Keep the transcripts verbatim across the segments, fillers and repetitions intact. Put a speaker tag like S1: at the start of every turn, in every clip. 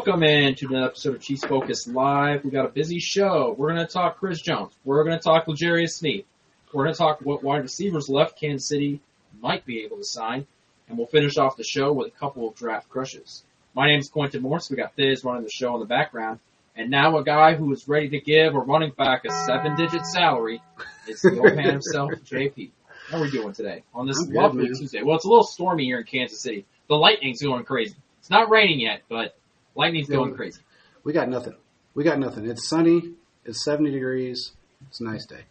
S1: Welcome in to another episode of Chiefs Focus Live. We got a busy show. We're going to talk Chris Jones. We're going to talk L'Jarius Sneed. We're going to talk what wide receivers left Kansas City might be able to sign. And we'll finish off the show with a couple of draft crushes. My name is Quentin Morse. We got Thiz running the show in the background. And now a guy who is ready to give a running back a seven-digit salary is the old man himself, J P. How are we doing today on this
S2: I'm good,
S1: lovely
S2: man.
S1: Tuesday? Well, it's a little stormy here in Kansas City. The lightning's going crazy. It's not raining yet, but lightning's going crazy.
S2: We got nothing. We got nothing. It's sunny. It's seventy degrees. It's a nice day.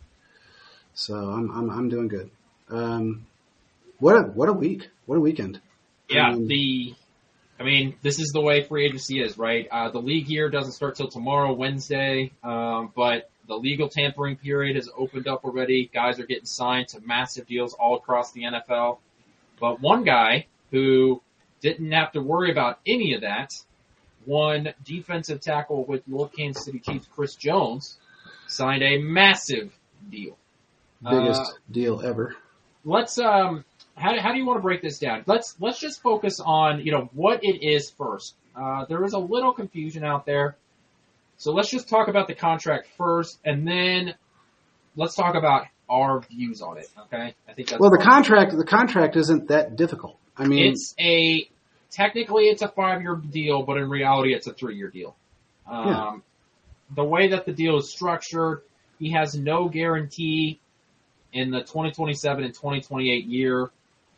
S2: So I'm I'm I'm doing good. Um, what a what a week. What a weekend.
S1: Yeah,
S2: Um,
S1: the I mean, this is the way free agency is, right? Uh, the league year doesn't start till tomorrow, Wednesday, um, but the legal tampering period has opened up already. Guys are getting signed to massive deals all across the N F L. But one guy who didn't have to worry about any of that, one defensive tackle with your Kansas City Chiefs, Chris Jones, signed a massive deal.
S2: biggest
S1: Uh,
S2: deal ever.
S1: Let's um, how how do you want to break this down? Let's let's just focus on you know what it is first. Uh, there is a little confusion out there, so let's just talk about the contract first, and then let's talk about our views on it. Okay, I think that's
S2: Well, the
S1: probably-
S2: contract the contract isn't that difficult. I mean,
S1: It's a technically it's a five-year deal, but in reality it's a three-year deal. Um,
S2: Yeah.
S1: The way that the deal is structured, he has no guarantee in the twenty twenty-seven and twenty twenty-eight year.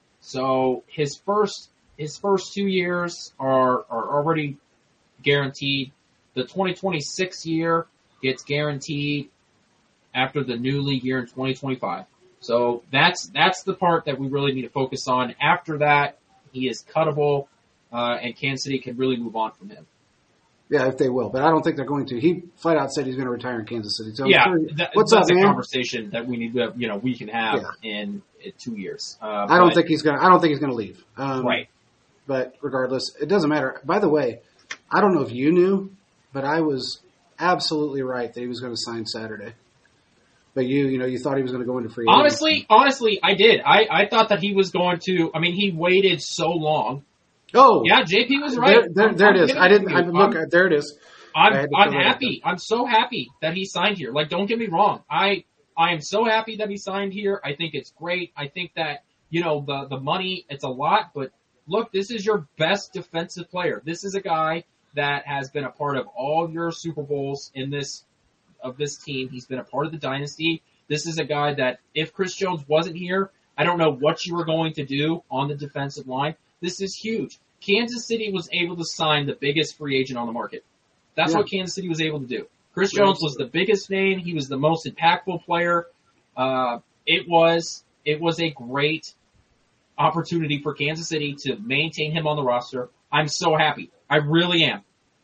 S1: So his first his first two years are are already guaranteed. The twenty twenty-six year gets guaranteed after the new league year in twenty twenty-five. So that's that's the part that we really need to focus on. After that, he is cuttable, uh, and Kansas City can really move on from him.
S2: yeah, if they will, but I don't think they're going to. He flat out said he's going to retire in Kansas City. So I'm
S1: yeah,
S2: sure-
S1: that,
S2: what's
S1: that's
S2: up,
S1: a
S2: man?
S1: conversation that we need to, you know, we can have in, in two years. Uh,
S2: I don't
S1: but-
S2: think he's going. to I don't think he's going to leave. Um,
S1: right.
S2: But regardless, it doesn't matter. By the way, I don't know if you knew, but I was absolutely right that he was going to sign Saturday. But you, you know, you thought he was going to go into free agency.
S1: Honestly, honestly, I did. I, I thought that he was going to. I mean, he waited so long.
S2: Oh,
S1: Yeah, J P was right.
S2: There, there,
S1: I'm-
S2: there
S1: I'm
S2: it is.
S1: giving
S2: I
S1: to
S2: didn't.
S1: you.
S2: I, look,
S1: I'm-
S2: there it is. I
S1: I'm
S2: had to
S1: I'm
S2: fill that
S1: happy. I'm so happy that he signed here. Like, don't get me wrong. I I am so happy that he signed here. I think it's great. I think that you know the the money. It's a lot, but look, this is your best defensive player. This is a guy that has been a part of all of your Super Bowls in this of this team. He's been a part of the dynasty. This is a guy that if Chris Jones wasn't here, I don't know what you were going to do on the defensive line. This is huge. Kansas City was able to sign the biggest free agent on the market. That's
S2: Yeah.
S1: what Kansas City was able to do. Chris Jones was the biggest name. He was the most impactful player. Uh, it was it was a great opportunity for Kansas City to maintain him on the roster. I'm so happy. I really am.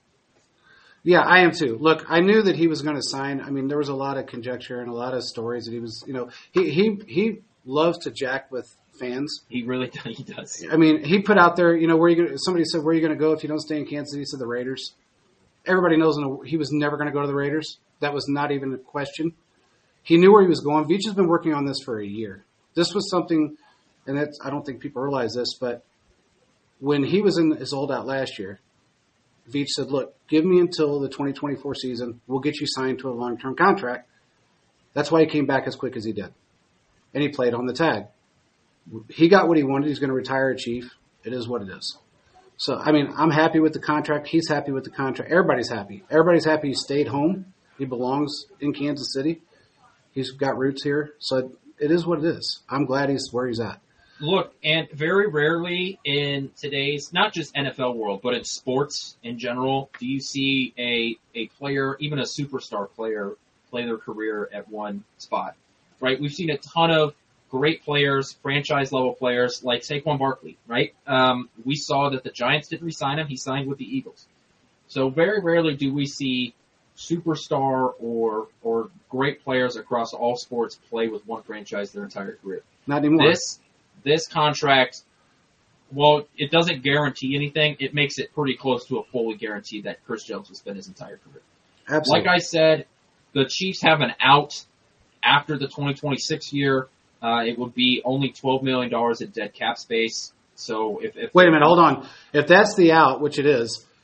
S2: Yeah, I am too. Look, I knew that he was going to sign. I mean, there was a lot of conjecture and a lot of stories that he was. You know, he he he loves to jack with fans.
S1: He really he does.
S2: I mean, he put out there. You know, where you gonna, somebody said, "Where are you going to go if you don't stay in Kansas City?" He said, "The Raiders." Everybody knows he was never going to go to the Raiders. That was not even a question. He knew where he was going. Veach has been working on this for a year. This was something, and that's, I don't think people realize this, but when he was in his holdout last year, Veach said, look, give me until the twenty twenty-four season. We'll get you signed to a long-term contract. That's why he came back as quick as he did. And he played on the tag. He got what he wanted. He's going to retire a Chief. It is what it is. So, I mean, I'm happy with the contract. He's happy with the contract. Everybody's happy. Everybody's happy he stayed home. He belongs in Kansas City. He's got roots here. So it is what it is. I'm glad he's where he's at.
S1: Look, and very rarely in today's, not just N F L world, but in sports in general, do you see a, a player, even a superstar player, play their career at one spot, right? We've seen a ton of great players, franchise-level players like Saquon Barkley, right? Um, we saw that the Giants didn't re-sign him. He signed with the Eagles. So very rarely do we see superstar or or great players across all sports play with one franchise their entire career.
S2: Not anymore.
S1: This this contract, well, it doesn't guarantee anything. It makes it pretty close to a fully guarantee that Chris Jones will spend his entire career.
S2: Absolutely.
S1: Like I said, the Chiefs have an out after the twenty twenty-six year. Uh, it would be only twelve million dollars in dead cap space. So if, if
S2: Wait a minute, hold on. If that's the out, which it is,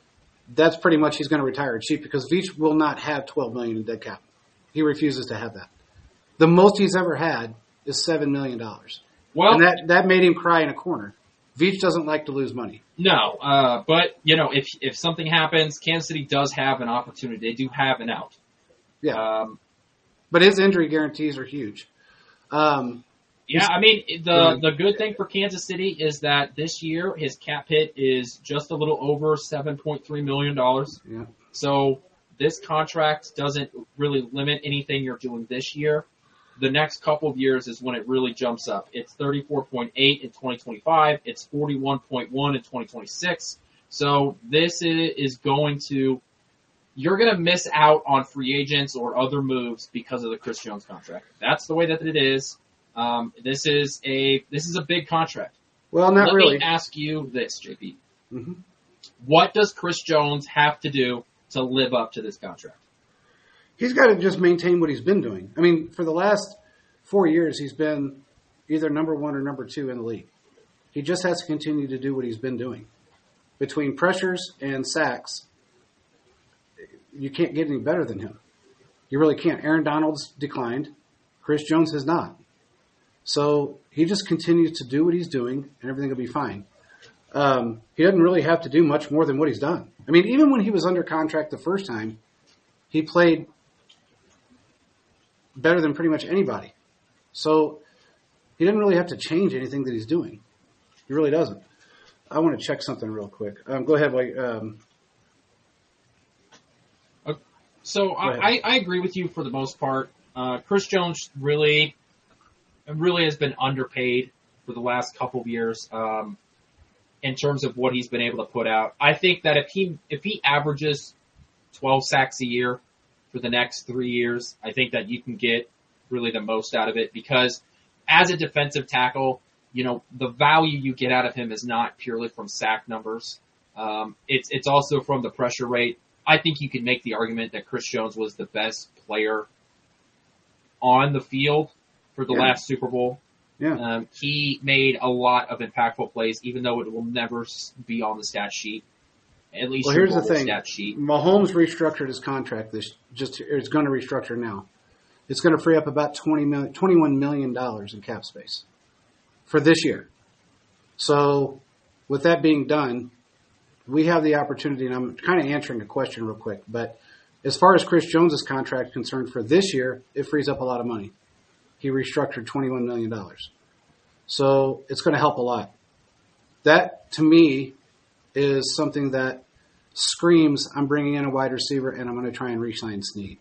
S2: that's pretty much he's going to retire cheap because Veach will not have twelve million dollars in dead cap. He refuses to have that. The most he's ever had is seven million dollars.
S1: Well,
S2: and that, that made him cry in a corner. Veach doesn't like to lose money.
S1: No, uh, but, you know, if if something happens, Kansas City does have an opportunity. They do have an out.
S2: Yeah.
S1: Um,
S2: but his injury guarantees are huge. Um,
S1: yeah, I mean, the the good thing for Kansas City is that this year his cap hit is just a little over seven point three million dollars.
S2: Yeah.
S1: So this contract doesn't really limit anything you're doing this year. The next couple of years is when it really jumps up. It's thirty-four point eight in twenty twenty-five. It's forty-one point one in twenty twenty-six. So this is going to, you're going to miss out on free agents or other moves because of the Chris Jones contract. That's the way that it is. Um, this is a, this is a big contract.
S2: Well, not
S1: Let
S2: really.
S1: me ask you this, J P.
S2: Mm-hmm.
S1: What does Chris Jones have to do to live up to this contract?
S2: He's got to just maintain what he's been doing. I mean, for the last four years, he's been either number one or number two in the league. He just has to continue to do what he's been doing. Between pressures and sacks, you can't get any better than him. You really can't. Aaron Donald's declined. Chris Jones has not. So he just continues to do what he's doing, and everything will be fine. Um, he doesn't really have to do much more than what he's done. I mean, even when he was under contract the first time, he played better than pretty much anybody. So he didn't really have to change anything that he's doing. He really doesn't. I want to check something real quick. Um, go ahead. Like, um,
S1: so I, I agree with you for the most part. Uh, Chris Jones really, really has been underpaid for the last couple of years um, in terms of what he's been able to put out. I think that if he if he averages twelve sacks a year for the next three years, I think that you can get really the most out of it because as a defensive tackle, you know, the value you get out of him is not purely from sack numbers. Um, it's it's also from the pressure rate. I think you can make the argument that Chris Jones was the best player on the field for the
S2: yeah.
S1: last Super Bowl.
S2: Yeah.
S1: Um, he made a lot of impactful plays, even though it will never be on the stat sheet. At least
S2: well,
S1: your
S2: here's the thing.
S1: Stat sheet.
S2: Mahomes restructured his contract. This just it's going to restructure now. It's going to free up about twenty million, twenty-one million dollars in cap space for this year. So, with that being done, we have the opportunity, and I'm kind of answering a question real quick, but as far as Chris Jones' contract is concerned for this year, it frees up a lot of money. He restructured twenty-one million dollars. So it's going to help a lot. That, to me, is something that screams, I'm bringing in a wide receiver and I'm going to try and re-sign Snead.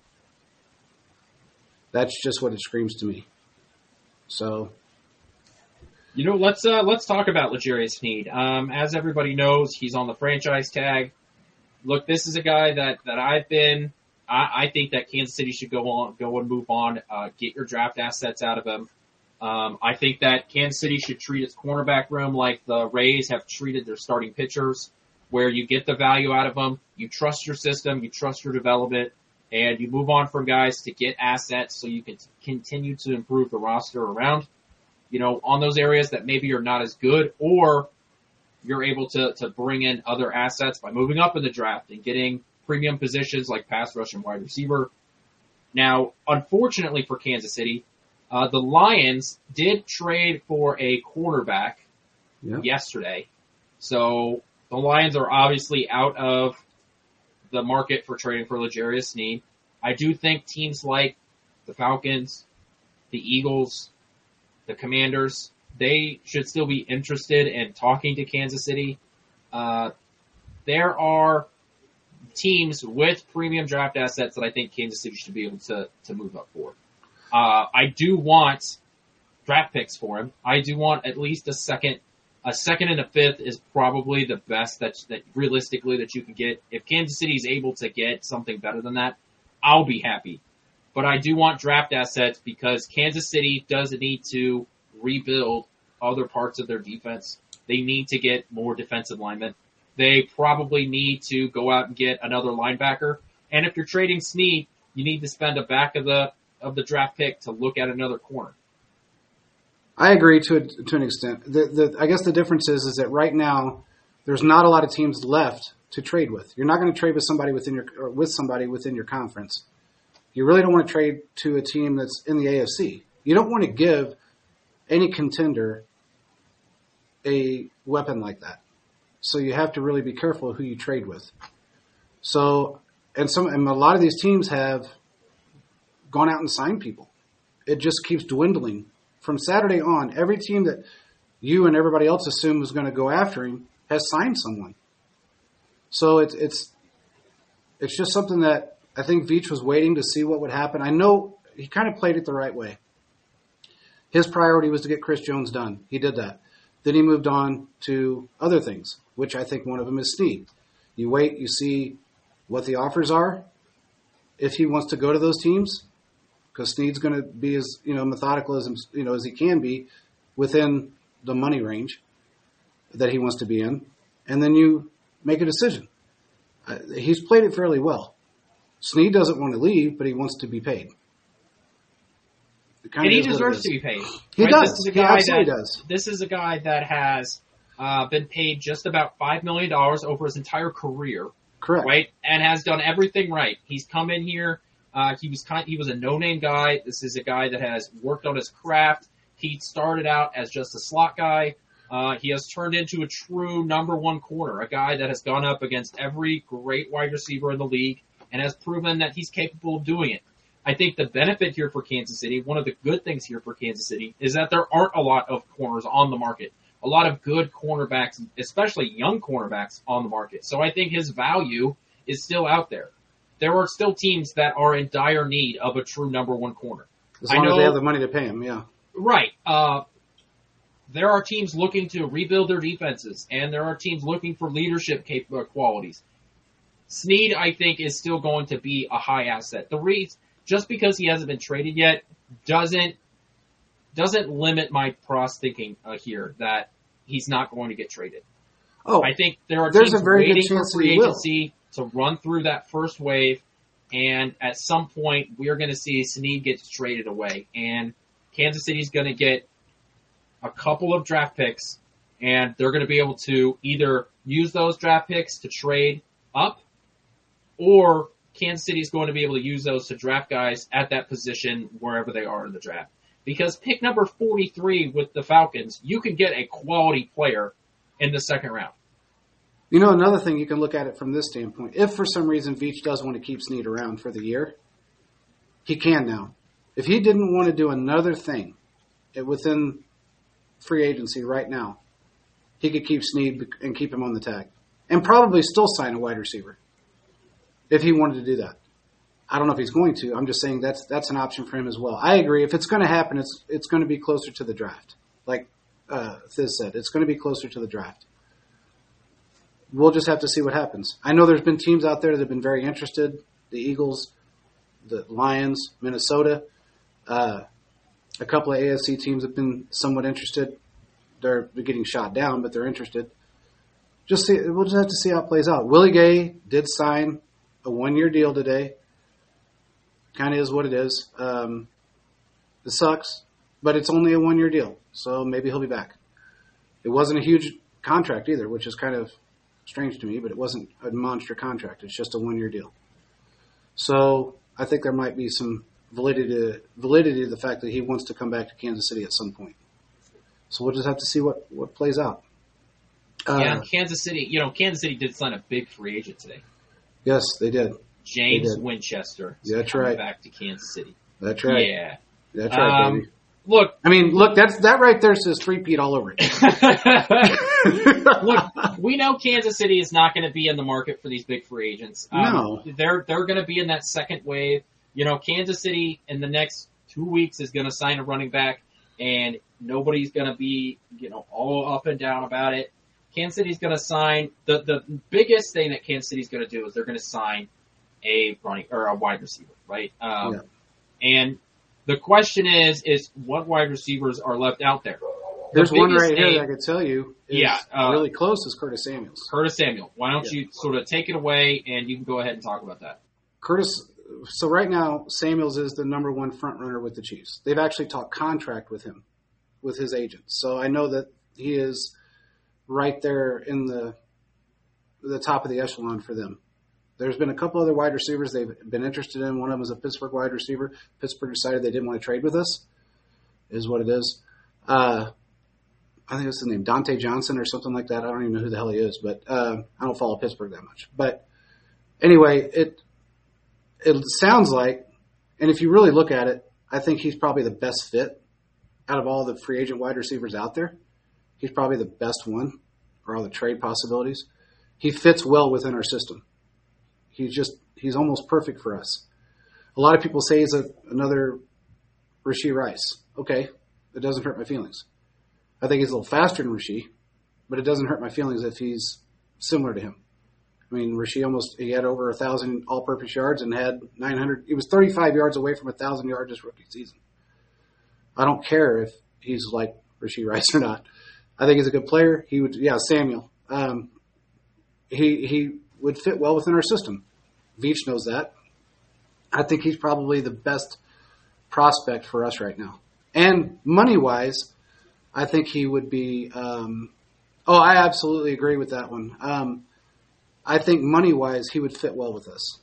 S2: That's just what it screams to me. So...
S1: You know, let's uh, let's talk about L'Jarius Sneed. Um, as everybody knows, he's on the franchise tag. Look, this is a guy that, that I've been. I, I think that Kansas City should go on, go and move on. Uh, get your draft assets out of him. Um, I think that Kansas City should treat its cornerback room like the Rays have treated their starting pitchers, where you get the value out of them, you trust your system, you trust your development, and you move on from guys to get assets so you can continue to improve the roster around. You know, on those areas that maybe are not as good, or you're able to, to bring in other assets by moving up in the draft and getting premium positions like pass rush and wide receiver. Now, unfortunately for Kansas City, uh, the Lions did trade for a quarterback
S2: yep.
S1: yesterday. So the Lions are obviously out of the market for trading for L'Jarius Sneed. I do think teams like the Falcons, the Eagles, the Commanders, they should still be interested in talking to Kansas City. Uh, there are teams with premium draft assets that I think Kansas City should be able to, to move up for. Uh, I do want draft picks for him. I do want at least a second. A second and a fifth is probably the best that, that realistically that you can get. If Kansas City is able to get something better than that, I'll be happy. But I do want draft assets because Kansas City does need to rebuild other parts of their defense. They need to get more defensive linemen. They probably need to go out and get another linebacker. And if you're trading Snead, you need to spend a back of the of the draft pick to look at another corner.
S2: I agree to a, to an extent. The, the, I guess the difference is, is that right now there's not a lot of teams left to trade with. You're not going to trade with somebody within your or with somebody within your conference. You really don't want to trade to a team that's in the A F C. You don't want to give any contender a weapon like that. So you have to really be careful who you trade with. So, and some, and a lot of these teams have gone out and signed people. It just keeps dwindling. From Saturday on, every team that you and everybody else assumed was going to go after him has signed someone. So it's it's it's just something that I think Veach was waiting to see what would happen. I know he kind of played it the right way. His priority was to get Chris Jones done. He did that. Then he moved on to other things, which I think one of them is Snead. You wait, you see what the offers are. If he wants to go to those teams, because Snead's going to be as you know methodical as you know as he can be within the money range that he wants to be in, and then you make a decision. Uh, he's played it fairly well. Snead doesn't want to leave, but he wants to be paid.
S1: And he deserves to be paid.
S2: He
S1: right?
S2: does.
S1: This is a
S2: He
S1: guy
S2: absolutely
S1: that,
S2: does.
S1: This is a guy that has uh, been paid just about five million dollars over his entire career.
S2: Correct.
S1: Right? And has done everything right. He's come in here. Uh, he was kind, he was a no-name guy. This is a guy that has worked on his craft. He started out as just a slot guy. Uh, he has turned into a true number one corner, a guy that has gone up against every great wide receiver in the league and has proven that he's capable of doing it. I think the benefit here for Kansas City, one of the good things here for Kansas City, is that there aren't a lot of corners on the market. A lot of good cornerbacks, especially young cornerbacks, on the market. So I think his value is still out there. There are still teams that are in dire need of a true number one corner.
S2: As long
S1: I know,
S2: as they have the money to pay him, yeah.
S1: Right. Uh, there are teams looking to rebuild their defenses, and there are teams looking for leadership cap- uh, qualities. Snead, I think, is still going to be a high asset. The reason, just because he hasn't been traded yet, doesn't doesn't limit my pros thinking uh, here that he's not going to get traded.
S2: Oh,
S1: I think there are
S2: there's
S1: teams
S2: a very good
S1: waiting for
S2: chance
S1: free
S2: he will.
S1: agency to run through that first wave, and at some point we're going to see Snead get traded away, and Kansas City's going to get a couple of draft picks, and they're going to be able to either use those draft picks to trade up, or Kansas City is going to be able to use those to draft guys at that position wherever they are in the draft. Because pick number forty-three with the Falcons, you can get a quality player in the second round.
S2: You know, another thing you can look at it from this standpoint. If for some reason Veach does want to keep Snead around for the year, he can now. If he didn't want to do another thing within free agency right now, he could keep Snead and keep him on the tag. And probably still sign a wide receiver if he wanted to do that. I don't know if he's going to. I'm just saying that's that's an option for him as well. I agree. If it's going to happen, it's it's going to be closer to the draft. Like uh, Thiz said, it's going to be closer to the draft. We'll just have to see what happens. I know there's been teams out there that have been very interested. The Eagles, the Lions, Minnesota. Uh, a couple of A F C teams have been somewhat interested. They're, they're getting shot down, but they're interested. Just see, we'll just have to see how it plays out. Willie Gay did sign a one-year deal today. Kind of is what it is. Um, it sucks, but it's only a one-year deal, so maybe he'll be back. It wasn't a huge contract either, which is kind of strange to me, but it wasn't a monster contract. It's just a one-year deal. So I think there might be some validity validity to the fact that he wants to come back to Kansas City at some point. So we'll just have to see what, what plays out. Uh,
S1: yeah, Kansas City, you know, Kansas City did sign a big free agent today.
S2: Yes, they did.
S1: James
S2: they did.
S1: Winchester is
S2: That's
S1: coming
S2: right.
S1: back to Kansas City.
S2: That's right.
S1: Yeah.
S2: That's right,
S1: Um,
S2: baby.
S1: Look,
S2: I mean, look, that's that right there says three-peat all over it.
S1: look, we know Kansas City is not going to be in the market for these big free agents. Um,
S2: No.
S1: They're, they're going to be in that second wave. You know, Kansas City in the next two weeks is going to sign a running back, and nobody's going to be, you know, all up and down about it. Kansas City's going to sign, the, the biggest thing that Kansas City's going to do is they're going to sign a running, or a wide receiver, right? Um,
S2: Yeah.
S1: And the question is, is what wide receivers are left out there?
S2: There's
S1: The
S2: one
S1: biggest
S2: right here
S1: name-
S2: that I could tell you is
S1: Yeah, uh,
S2: really close is Curtis Samuels.
S1: Curtis Samuel. Why don't
S2: Yeah.
S1: you sort of take it away and you can go ahead and talk about that.
S2: Curtis, so right now, Samuels is the number one front runner with the Chiefs. They've actually talked contract with him, with his agent. So I know that he is right there in the the top of the echelon for them. There's been a couple other wide receivers they've been interested in. One of them is a Pittsburgh wide receiver. Pittsburgh decided they didn't want to trade with us, is what it is. Uh, I think it's his name, Dante Johnson or something like that. I don't even know who the hell he is, but uh, I don't follow Pittsburgh that much. But anyway, it it sounds like, and if you really look at it, I think he's probably the best fit out of all the free agent wide receivers out there. He's probably the best one for all the trade possibilities. He fits well within our system. He's just, he's almost perfect for us. A lot of people say he's a, another Rashee Rice. Okay, it doesn't hurt my feelings. I think he's a little faster than Rashee, but it doesn't hurt my feelings if he's similar to him. I mean, Rashee almost, he had over one thousand all-purpose yards and had nine hundred. He was thirty-five yards away from one thousand yards his rookie season. I don't care if he's like Rashee Rice or not. I think he's a good player. He would, yeah, Samuel. Um, he he would fit well within our system. Veach knows that. I think he's probably the best prospect for us right now. And money-wise, I think he would be um, – oh, I absolutely agree with that one. Um, I think money-wise, he would fit well with us.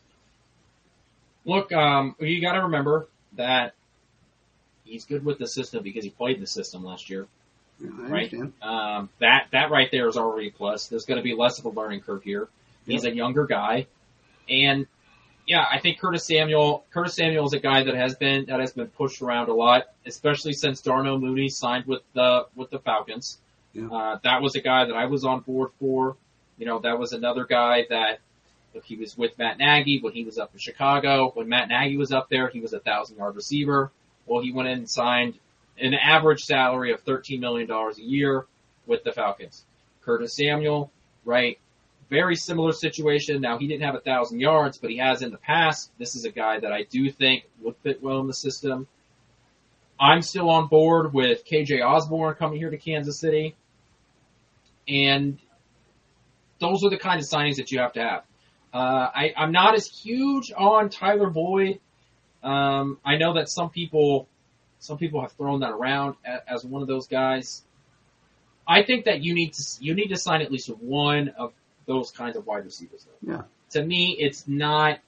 S1: Look, um, you got to remember that he's good with the system because he played the system last year.
S2: Yeah, I
S1: right?
S2: understand.
S1: Um, that that right there is already a plus. There's going to be less of a learning curve here. He's
S2: Yep.
S1: a younger guy, and yeah, I think Curtis Samuel. Curtis Samuel is a guy that has been that has been pushed around a lot, especially since Darnell Mooney signed with the with the Falcons.
S2: Yeah.
S1: Uh, that was a guy that I was on board for. You know, that was another guy that look, he was with Matt Nagy when he was up in Chicago. When Matt Nagy was up there, he was a thousand yard receiver. Well, he went in and signed an average salary of thirteen million dollars a year with the Falcons. Curtis Samuel, right? Very similar situation. Now, he didn't have a thousand yards, but he has in the past. This is a guy that I do think would fit well in the system. I'm still on board with K J Osborne coming here to Kansas City. And those are the kind of signings that you have to have. Uh, I, I'm not as huge on Tyler Boyd. Um, I know that some people Some people have thrown that around as one of those guys. I think that you need to you need to sign at least one of those kinds of wide receivers. Though.
S2: Yeah.
S1: To me, it's not.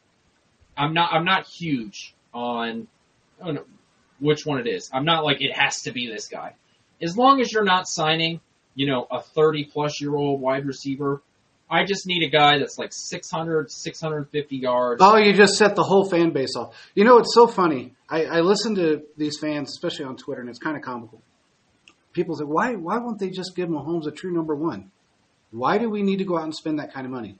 S1: I'm not. I'm not huge on, on which one it is. I'm not like it has to be this guy. As long as you're not signing, you know, a thirty plus year old wide receiver. I just need a guy that's like six hundred, six hundred fifty yards.
S2: Oh, you just set the whole fan base off. You know, it's so funny. I, I listen to these fans, especially on Twitter, and it's kind of comical. People say, why why won't they just give Mahomes a true number one? Why do we need to go out and spend that kind of money?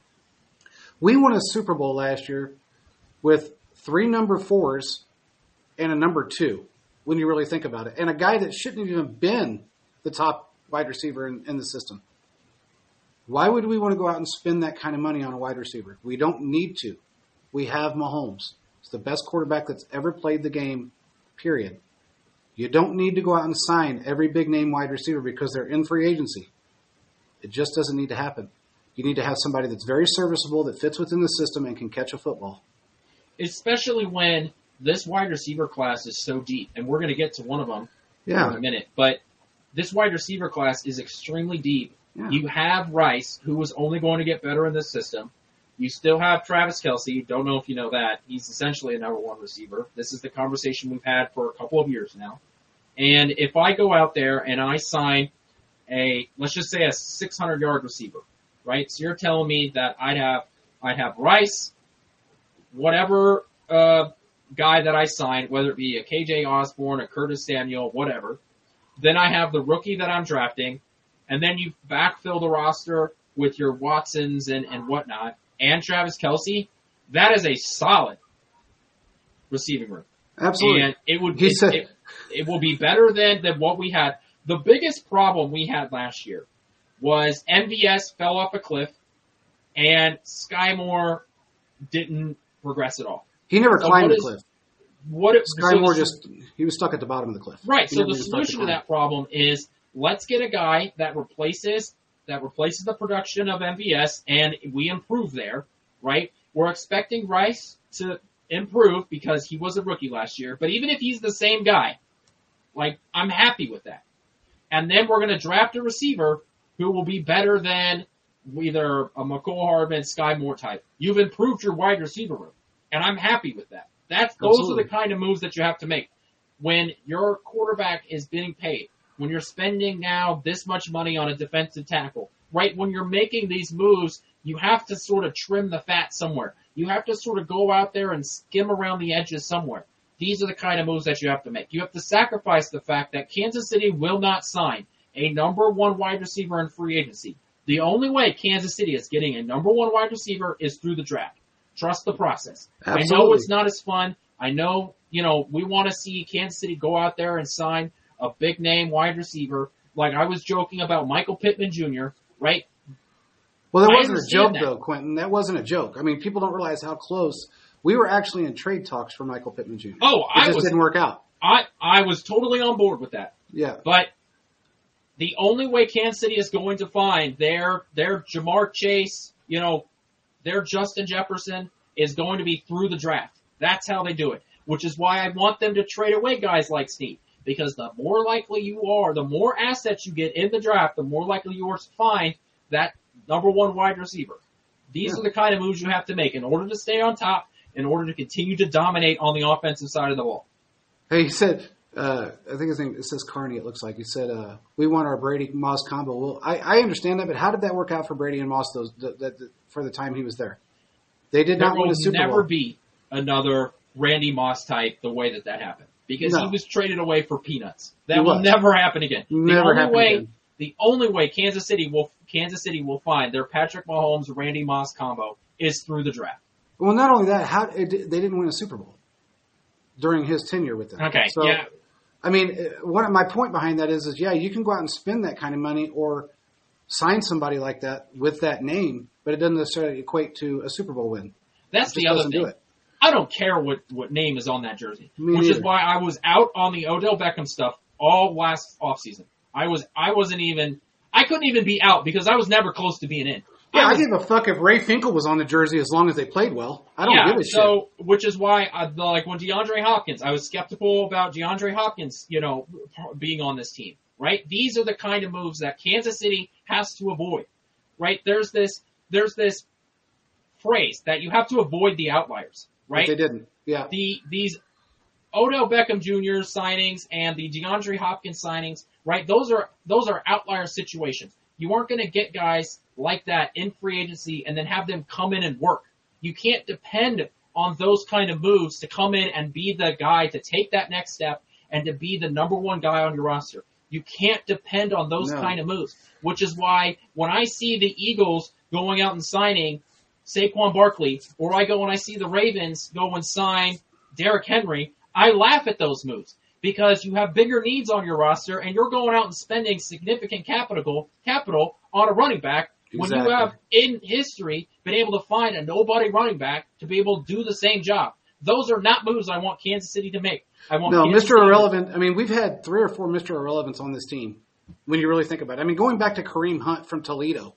S2: We won a Super Bowl last year with three number fours and a number two, when you really think about it, and a guy that shouldn't have even been the top wide receiver in, in the system. Why would we want to go out and spend that kind of money on a wide receiver? We don't need to. We have Mahomes. He's the best quarterback that's ever played the game, period. You don't need to go out and sign every big-name wide receiver because they're in free agency. It just doesn't need to happen. You need to have somebody that's very serviceable, that fits within the system, and can catch a football.
S1: Especially when this wide receiver class is so deep, and we're going to get to one of them
S2: Yeah.
S1: in a minute. But this wide receiver class is extremely deep.
S2: Yeah.
S1: You have Rice, who is only going to get better in this system. You still have Travis Kelce. Don't know if you know that. He's essentially a number one receiver. This is the conversation we've had for a couple of years now. And if I go out there and I sign a, let's just say a six hundred yard receiver, right? So you're telling me that I'd have, I'd have Rice, whatever, uh, guy that I signed, whether it be a K J Osborne, a Curtis Samuel, whatever. Then I have the rookie that I'm drafting. And then you backfill the roster with your Watsons and, and whatnot, and Travis Kelce. That is a solid receiving room.
S2: Absolutely.
S1: And it would
S2: He
S1: it,
S2: said-
S1: it, it will be better than, than what we had. The biggest problem we had last year was M V S fell off a cliff, and Sky Moore didn't progress at all.
S2: He never
S1: So
S2: climbed
S1: what
S2: the
S1: is-
S2: cliff.
S1: What it,
S2: Sky
S1: so
S2: Moore
S1: the-
S2: just, he was stuck at the bottom of the cliff.
S1: Right.
S2: He
S1: So
S2: never
S1: the
S2: even started
S1: solution to
S2: climb.
S1: that problem is let's get a guy that replaces that replaces the production of M V S, and we improve there. Right. We're expecting Rice to improve because he was a rookie last year. But even if he's the same guy, like I'm happy with that. And then we're going to draft a receiver who will be better than either a McCole Hardman, Sky Moore type. You've improved your wide receiver room, and I'm happy with that. That's those
S2: Absolutely.
S1: are the kind of moves that you have to make when your quarterback is being paid. When you're spending now this much money on a defensive tackle, right? When you're making these moves, you have to sort of trim the fat somewhere. You have to sort of go out there and skim around the edges somewhere. These are the kind of moves that you have to make. You have to sacrifice the fact that Kansas City will not sign a number one wide receiver in free agency. The only way Kansas City is getting a number one wide receiver is through the draft. Trust the process.
S2: Absolutely.
S1: I know it's not as fun. I know, you know, we want to see Kansas City go out there and sign a big name wide receiver. Like I was joking about Michael Pittman Junior, right?
S2: Well, that
S1: I
S2: wasn't a joke,
S1: understand that.
S2: though, Quentin. That wasn't a joke. I mean, people don't realize how close we were actually in trade talks for Michael Pittman Junior
S1: Oh,
S2: it
S1: I
S2: just
S1: was,
S2: didn't work out.
S1: I, I was totally on board with that.
S2: Yeah.
S1: But the only way Kansas City is going to find their, their Jamar Chase, you know, their Justin Jefferson is going to be through the draft. That's how they do it, which is why I want them to trade away guys like Steve. Because the more likely you are, the more assets you get in the draft, the more likely you are to find that number one wide receiver. These
S2: Yeah.
S1: are the kind of moves you have to make in order to stay on top, in order to continue to dominate on the offensive side of the ball.
S2: Hey, he said, uh, I think his name, it says Carney, it looks like. He said, uh, we want our Brady-Moss combo. Well, I, I understand that, but how did that work out for Brady and Moss those, the, the, the, for the time he was there? They did
S1: There
S2: not win
S1: will
S2: a Super
S1: never
S2: Bowl.
S1: be another Randy Moss type the way that that happened. Because
S2: No.
S1: he was traded away for peanuts. That
S2: He
S1: will
S2: was.
S1: never happen again.
S2: Never
S1: the only
S2: happen
S1: way,
S2: again.
S1: The only way Kansas City will Kansas City will find their Patrick Mahomes Randy Moss combo is through the draft.
S2: Well, not only that, how it, they didn't win a Super Bowl during his tenure with them.
S1: Okay,
S2: So,
S1: yeah.
S2: I mean, uh, one of my point behind that is, is yeah, you can go out and spend that kind of money or sign somebody like that with that name, but it doesn't necessarily equate to a Super Bowl win.
S1: That's
S2: It
S1: the
S2: just
S1: other
S2: doesn't
S1: thing.
S2: do it.
S1: I don't care what, what name is on that jersey,
S2: Me
S1: which is
S2: neither.
S1: why I was out on the Odell Beckham stuff all last offseason. I was I wasn't even I couldn't even be out because I was never close to being in.
S2: Yeah, I,
S1: was,
S2: give a fuck if Ray Finkel was on the jersey as long as they played well. I don't
S1: yeah,
S2: give a shit.
S1: so which is why I, the, like when DeAndre Hopkins, I was skeptical about DeAndre Hopkins, you know, being on this team. Right? These are the kind of moves that Kansas City has to avoid. Right? There's this there's this phrase that you have to avoid the outliers. Right?
S2: But they didn't. Yeah.
S1: The these Odell Beckham Junior signings and the DeAndre Hopkins signings, right? Those are those are outlier situations. You aren't going to get guys like that in free agency and then have them come in and work. You can't depend on those kind of moves to come in and be the guy to take that next step and to be the number one guy on your roster. You can't depend on those
S2: No.
S1: kind of moves, which is why when I see the Eagles going out and signing Saquon Barkley, or I go and I see the Ravens go and sign Derrick Henry, I laugh at those moves because you have bigger needs on your roster and you're going out and spending significant capital capital on a running back when
S2: Exactly.
S1: you have in history been able to find a nobody running back to be able to do the same job. Those are not moves I want Kansas City to make. I want
S2: No,
S1: Kansas
S2: Mister
S1: City to-
S2: Irrelevant. I mean, we've had three or four Mister Irrelevants on this team when you really think about it. I mean, going back to Kareem Hunt from Toledo.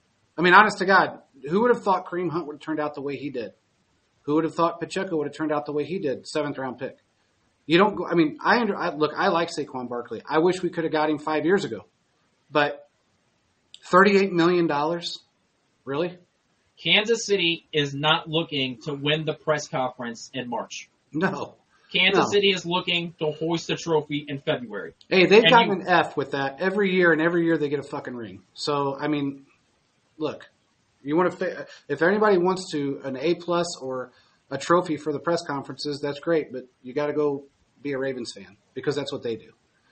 S2: I mean, honest to God, who would have thought Kareem Hunt would have turned out the way he did? Who would have thought Pacheco would have turned out the way he did? Seventh round pick. You don't go, I mean, I, under, I look, I like Saquon Barkley. I wish we could have got him five years ago, but thirty-eight million dollars? Really?
S1: Kansas City is not looking to win the press conference in March.
S2: No.
S1: Kansas
S2: No.
S1: City is looking to hoist a trophy in February.
S2: Hey, they've
S1: And
S2: gotten
S1: you-
S2: an F with that every year, and every year they get a fucking ring. So, I mean, look, you want to, fa- if anybody wants to an A plus or a trophy for the press conferences, that's great, but you got to go be a Ravens fan because that's what they do.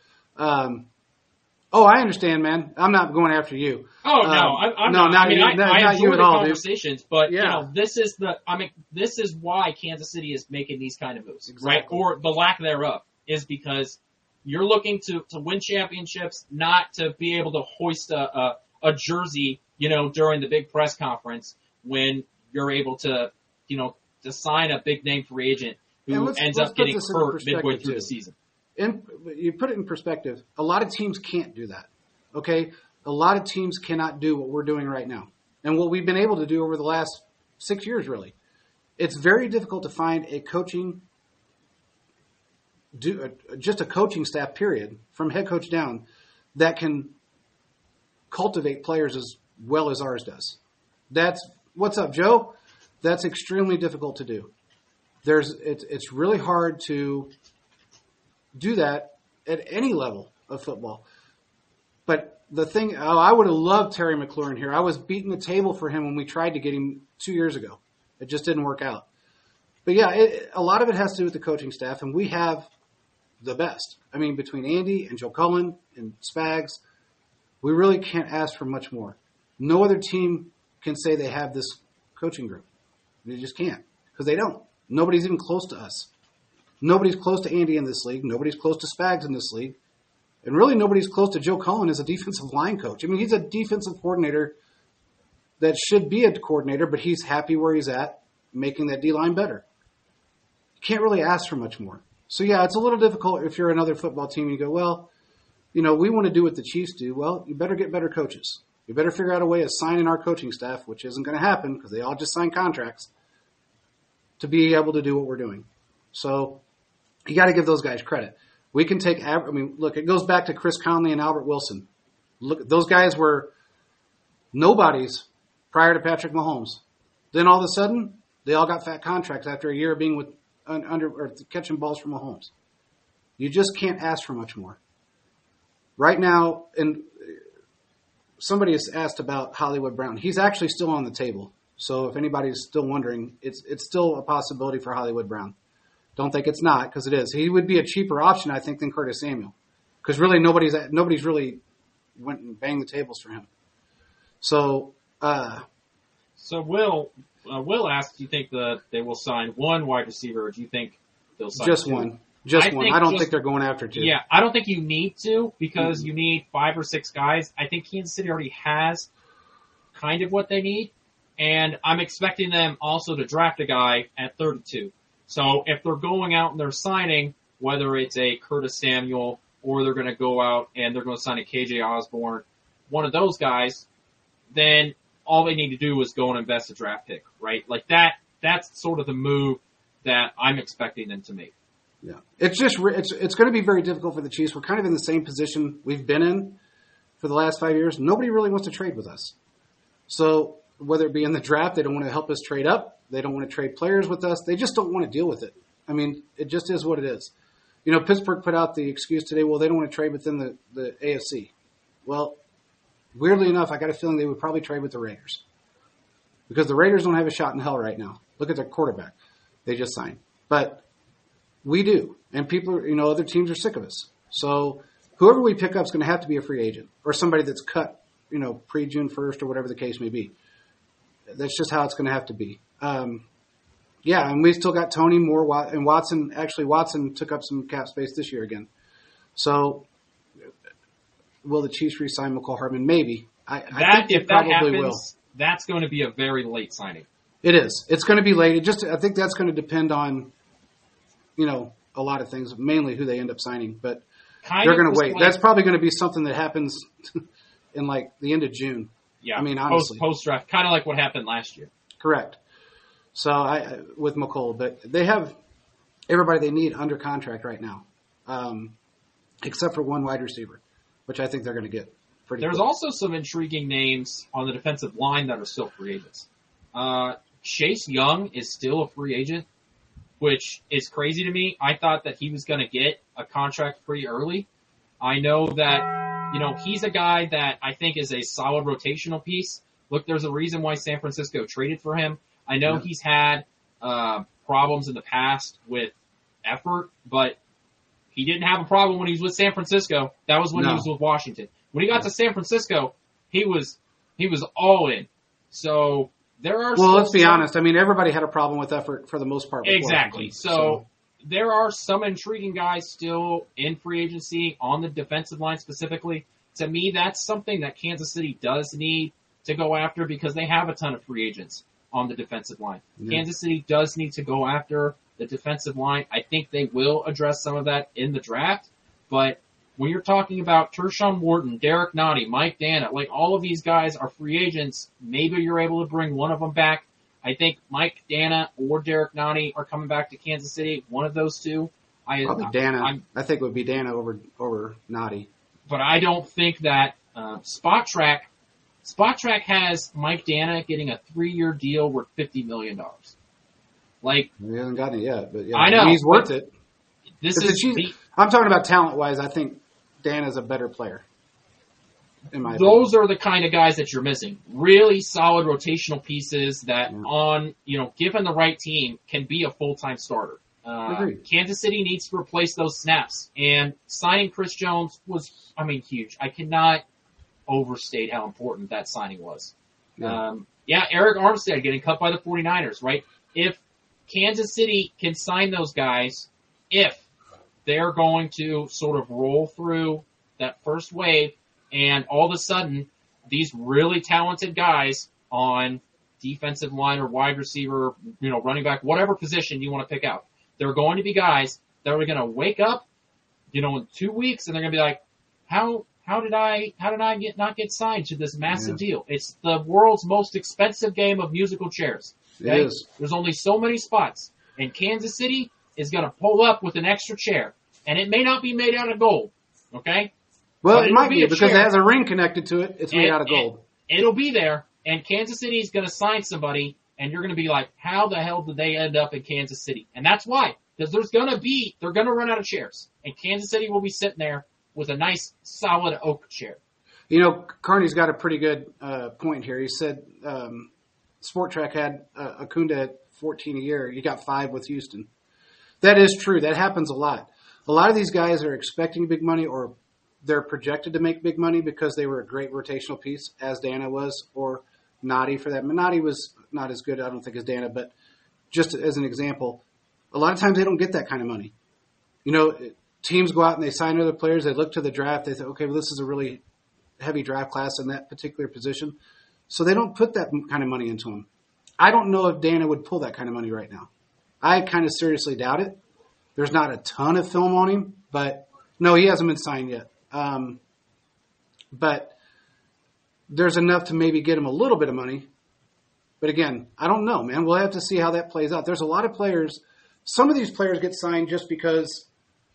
S2: Um, oh, I understand, man. I'm not going after you.
S1: Oh no,
S2: Um,
S1: I'm, I'm
S2: no,
S1: not.
S2: not
S1: I mean,
S2: you-
S1: I,
S2: no,
S1: I
S2: not
S1: enjoy
S2: you at
S1: the
S2: all, dude.
S1: conversations, but you
S2: Yeah.
S1: know, this is the. I mean, this is why Kansas City is making these kind of moves, right?
S2: Exactly.
S1: Or the lack thereof is because you're looking to to win championships, not to be able to hoist a a, a jersey, you know, during the big press conference when you're able to, you know, to sign a big name free agent who
S2: And let's-
S1: ends
S2: let's
S1: up
S2: put
S1: getting
S2: this into
S1: hurt
S2: perspective,
S1: midway through
S2: too.
S1: the season.
S2: In, you put it in perspective, a lot of teams can't do that. Okay? A lot of teams cannot do what we're doing right now. And what we've been able to do over the last six years, really. It's very difficult to find a coaching, do a, just a coaching staff, period, from head coach down, that can cultivate players as well as ours does. That's what's up, Joe. That's extremely difficult to do. There's it's it's really hard to do that at any level of football. But the thing, oh, I would have loved Terry McLaurin here. I was beating the table for him when we tried to get him two years ago. It just didn't work out. But yeah, it, a lot of it has to do with the coaching staff, and we have the best. I mean, between Andy and Joe Cullen and Spags, we really can't ask for much more. No other team can say they have this coaching group. They just can't, because they don't. Nobody's even close to us. Nobody's close to Andy in this league. Nobody's close to Spags in this league. And really nobody's close to Joe Cullen as a defensive line coach. I mean, he's a defensive coordinator that should be a coordinator, but he's happy where he's at, making that D-line better. You can't really ask for much more. So, yeah, it's a little difficult if you're another football team and you go, well, you know, we want to do what the Chiefs do. Well, you better get better coaches. You better figure out a way of signing our coaching staff, which isn't going to happen because they all just sign contracts, to be able to do what we're doing. So you got to give those guys credit. We can take, I mean, look, it goes back to Chris Conley and Albert Wilson. Look, those guys were nobodies prior to Patrick Mahomes. Then all of a sudden, they all got fat contracts after a year of being with under or catching balls from Mahomes. You just can't ask for much more. Right now, and somebody has asked about Hollywood Brown. He's actually still on the table. So if anybody's still wondering, it's it's still a possibility for Hollywood Brown. Don't think it's not, because it is. He would be a cheaper option, I think, than Curtis Samuel, because really nobody's nobody's really went and banged the tables for him. So, uh,
S1: so Will uh, Will asked, do you think that they will sign one wide receiver, or do you think they'll sign
S2: just
S1: two?
S2: one? Just
S1: I
S2: one. I don't
S1: just,
S2: think they're going after two.
S1: Yeah, I don't think you need to, because
S2: mm-hmm.
S1: you need five or six guys. I think Kansas City already has kind of what they need, and I'm expecting them also to draft a guy at thirty-two. So if they're going out and they're signing, whether it's a Curtis Samuel or they're going to go out and they're going to sign a K J Osborne, one of those guys, then all they need to do is go and invest a draft pick, right? Like that, that's sort of the move that I'm expecting them to make.
S2: Yeah. It's just, it's, it's going to be very difficult for the Chiefs. We're kind of in the same position we've been in for the last five years. Nobody really wants to trade with us. So whether it be in the draft, they don't want to help us trade up. They don't want to trade players with us. They just don't want to deal with it. I mean, it just is what it is. You know, Pittsburgh put out the excuse today, well, they don't want to trade within the, the A F C. Well, weirdly enough, I got a feeling they would probably trade with the Raiders, because the Raiders don't have a shot in hell right now. Look at their quarterback. They just signed. But we do. And people, you know, other teams are sick of us. So whoever we pick up is going to have to be a free agent or somebody that's cut, you know, pre-June first or whatever the case may be. That's just how it's going to have to be. Um, yeah, and we still got Tony Moore, and Watson. Actually, Watson took up some cap space this year again. So, will the Chiefs re-sign McCall Hardman? Maybe. I,
S1: that,
S2: I think they
S1: if
S2: probably
S1: that happens,
S2: will.
S1: That's going to be a very late signing.
S2: It is. It's going to be late. It just, I think that's going to depend on, you know, a lot of things, mainly who they end up signing. But kind they're going to wait. Like, that's probably going to be something that happens in like the end of June.
S1: Yeah,
S2: I mean, honestly,
S1: post draft, kind of like what happened last year.
S2: Correct. So I with McColl, but they have everybody they need under contract right now, um, except for one wide receiver, which I think they're going to get pretty.
S1: There's
S2: quick.
S1: also some intriguing names on the defensive line that are still free agents. Uh, Chase Young is still a free agent, which is crazy to me. I thought that he was going to get a contract pretty early. I know that, you know, he's a guy that I think is a solid rotational piece. Look, there's a reason why San Francisco traded for him. I know yeah. he's had uh, problems in the past with effort, but he didn't have a problem when he was with San Francisco. That was when no. he was with Washington. When he got yeah. to San Francisco, he was he was all in. So there are
S2: well, let's be some, honest. I mean, everybody had a problem with effort for the most part.
S1: Exactly. So, so there are some intriguing guys still in free agency on the defensive line specifically. To me, that's something that Kansas City does need to go after, because they have a ton of free agents on the defensive line. Yeah. Kansas City does need to go after the defensive line. I think they will address some of that in the draft. But when you're talking about Tershawn Wharton, Derek Nottie, Mike Dana, like all of these guys are free agents. Maybe you're able to bring one of them back. I think Mike Dana or Derek Nottie are coming back to Kansas City. One of those two. I,
S2: Probably Dana. I'm, I think it would be Dana over over Nottie.
S1: But I don't think that uh, Spot Track Spot Track has Mike Dana getting a three-year deal worth fifty million dollars. Like,
S2: he hasn't gotten it yet, but yeah,
S1: I know
S2: he's worth it.
S1: This
S2: If
S1: is
S2: the,
S1: the,
S2: I'm talking about talent-wise. I think Dana's a better player. In my
S1: those
S2: opinion.
S1: are the kind of guys that you're missing. Really solid rotational pieces that,
S2: Yeah.
S1: on you know, given the right team, can be a full-time starter. Uh,
S2: Agreed.
S1: Kansas City needs to replace those snaps, and signing Chris Jones was, I mean, huge. I cannot overstate how important that signing was.
S2: Yeah.
S1: Um, yeah, Eric Armstead getting cut by the 49ers, right? If Kansas City can sign those guys, if they're going to sort of roll through that first wave, and all of a sudden, these really talented guys on defensive line or wide receiver, you know, running back, whatever position you want to pick out, they're going to be guys that are going to wake up, you know, in two weeks, and they're going to be like, how how did I how did I get not get signed to this massive
S2: Yeah.
S1: deal? It's the world's most expensive game of musical chairs. Okay?
S2: It is.
S1: There's only so many spots, and Kansas City is going to pull up with an extra chair, and it may not be made out of gold. Okay.
S2: Well,
S1: But
S2: it
S1: it'll
S2: might
S1: be
S2: be
S1: a
S2: because
S1: chair.
S2: it has a ring connected to it. It's made
S1: And-
S2: out of gold.
S1: It'll be there, and Kansas City is going to sign somebody, and you're going to be like, how the hell did they end up in Kansas City? And that's why, because there's going to be, they're going to run out of chairs, and Kansas City will be sitting there with a nice, solid oak chair.
S2: You know, Carney's got a pretty good uh, point here. He said um, Sport Track had uh, Acunda at fourteen a year. You got five with Houston. That is true. That happens a lot. A lot of these guys are expecting big money, or they're projected to make big money because they were a great rotational piece, as Dana was, or Nadi for that. Nadi was not as good, I don't think, as Dana, but just as an example, a lot of times they don't get that kind of money. You know, teams go out and they sign other players. They look to the draft. They say, okay, well, this is a really heavy draft class in that particular position. So they don't put that kind of money into them. I don't know if Dana would pull that kind of money right now. I kind of seriously doubt it. There's not a ton of film on him, but no, he hasn't been signed yet. Um, but there's enough to maybe get him a little bit of money. But again, I don't know, man. We'll have to see how that plays out. There's a lot of players. Some of these players get signed just because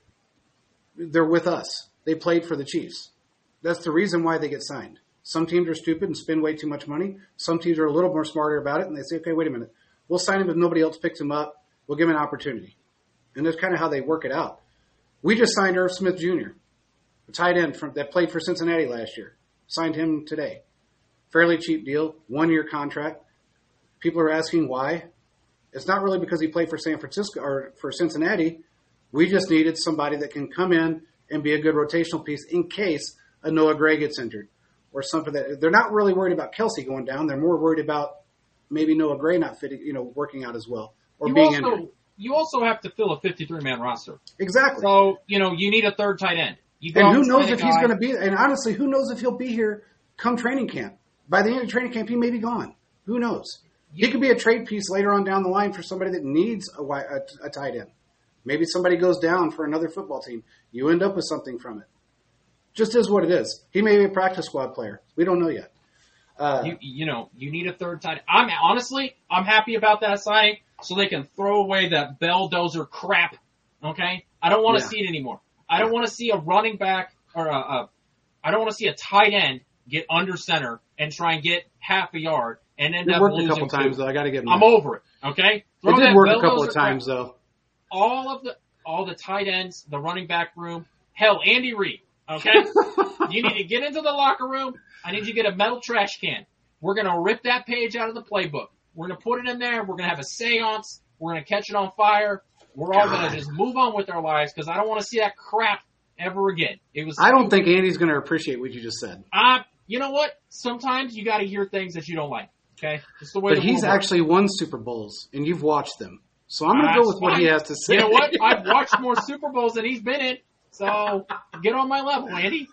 S2: they're with us. They played for the Chiefs. That's the reason why they get signed. Some teams are stupid and spend way too much money. Some teams are a little more smarter about it, and they say, okay, wait a minute. We'll sign him if nobody else picks him up. We'll give him an opportunity. And that's kind of how they work it out. We just signed Irv Smith Junior, a tight end from, that played for Cincinnati last year. Signed him today. Fairly cheap deal, one-year contract. People are asking why. It's not really because he played for San Francisco or for Cincinnati. We just needed somebody that can come in and be a good rotational piece in case a Noah Gray gets injured or something. That they're not really worried about Kelsey going down. They're more worried about maybe Noah Gray not fitting, you know, working out as well or
S1: You
S2: being
S1: also,
S2: injured.
S1: you also have to fill a fifty-three man roster.
S2: Exactly.
S1: So, you know, you need a third tight end. You go
S2: And
S1: out
S2: who
S1: sign
S2: knows
S1: a
S2: if he's
S1: guy-
S2: going to be? And honestly, who knows if he'll be here come training camp? By the end of training camp, he may be gone. Who knows? He could be a trade piece later on down the line for somebody that needs a, wi- a, a tight end. Maybe somebody goes down for another football team. You end up with something from it. Just is what it is. He may be a practice squad player. We don't know yet. Uh,
S1: You, you know, you need a third tight end. I'm honestly, I'm happy about that signing so they can throw away that belldozer crap. Okay, I don't want to
S2: Yeah.
S1: see it anymore. I don't want to see a running back or a, a, I don't want to see a tight end get under center and try and get half a yard and end
S2: it
S1: up
S2: worked a
S1: losing
S2: couple times,
S1: two.
S2: though. I got to give him
S1: I'm
S2: that.
S1: over it. Okay,
S2: It
S1: Throw
S2: did
S1: that
S2: work a couple
S1: belldozer
S2: of times, though.
S1: all of the all the tight ends, the running back room, hell, Andy Reid. Okay, you need to get into the locker room. I need you to get a metal trash can. We're gonna rip that page out of the playbook. We're gonna put it in there. We're gonna have a seance. We're gonna catch it on fire. We're all
S2: God.
S1: gonna just move on with our lives because I don't want to see that crap ever again. It was.
S2: I don't think Andy's going to appreciate what you just said.
S1: Uh, you know what? Sometimes you got to hear things that you don't like. Okay, just the way.
S2: But
S1: the
S2: he's
S1: world works.
S2: actually won Super Bowls, and you've watched them. So I'm going to
S1: That's
S2: go with what
S1: fine.
S2: he has to say.
S1: You know what? I've watched more Super Bowls than he's been in. So get on my level, Andy.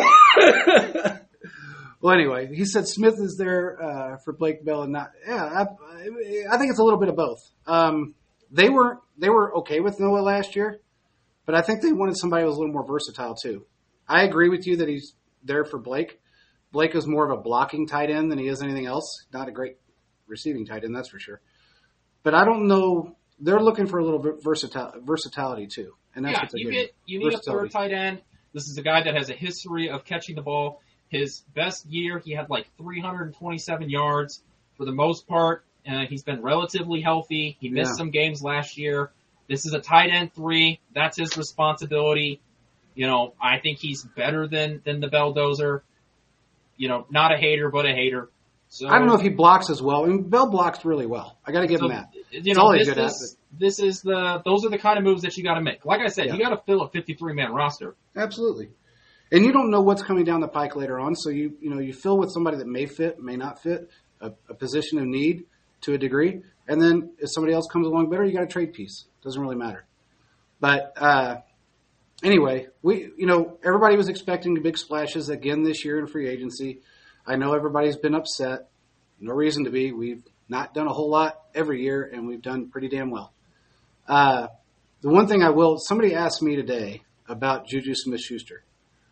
S2: Well, anyway, he said Smith is there uh, for Blake Bell and not. Yeah, I, I think it's a little bit of both. Um, they were they were okay with Noah last year, but I think they wanted somebody who was a little more versatile too. I agree with you that he's there for Blake. Blake is more of a blocking tight end than he is anything else. Not a great receiving tight end, that's for sure. But I don't know. They're looking for a little bit versatil- versatility too, and that's
S1: Yeah,
S2: what they're
S1: you
S2: getting.
S1: get you need a
S2: Versatility.
S1: third tight end. This is a guy that has a history of catching the ball. His best year, he had like three hundred twenty-seven yards for the most part. Uh, he's been relatively healthy. He missed
S2: Yeah.
S1: some games last year. This is a tight end three. That's his responsibility. You know, I think he's better than, than the Belldozer. You know, not a hater, but a hater. So
S2: I don't know if he blocks as well. I mean, Bell blocks really well. I got to give
S1: so,
S2: him that.
S1: You
S2: That's
S1: know,
S2: all he's
S1: this
S2: good at,
S1: is, this is the, those are the kind of moves that you got to make. Like I said,
S2: Yeah.
S1: you got to fill a fifty-three man roster.
S2: Absolutely. And you don't know what's coming down the pike later on, so you you know you fill with somebody that may fit, may not fit, a, a position of need to a degree, and then if somebody else comes along better, you got a trade piece. Doesn't really matter. But uh, anyway, we you know everybody was expecting big splashes again this year in free agency. I know everybody's been upset. No reason to be. We've not done a whole lot every year, and we've done pretty damn well. Uh, the one thing I will, somebody asked me today about Juju Smith-Schuster.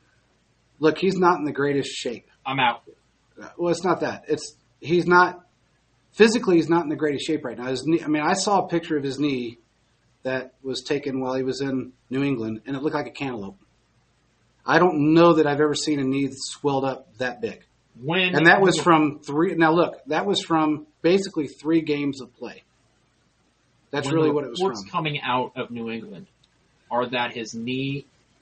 S2: Look, he's not in the greatest shape.
S1: I'm out.
S2: Well, it's not that. It's he's not physically. He's not in the greatest shape right now. His knee, I mean, I saw a picture of his knee that was taken while he was in New England, and it looked like a cantaloupe. I don't know that I've ever seen a knee that swelled up that big.
S1: When
S2: And that was from three. Now, look, that was from basically three games of play. That's
S1: when
S2: really
S1: the
S2: what it was
S1: reports
S2: from.
S1: coming out of New England are that his knee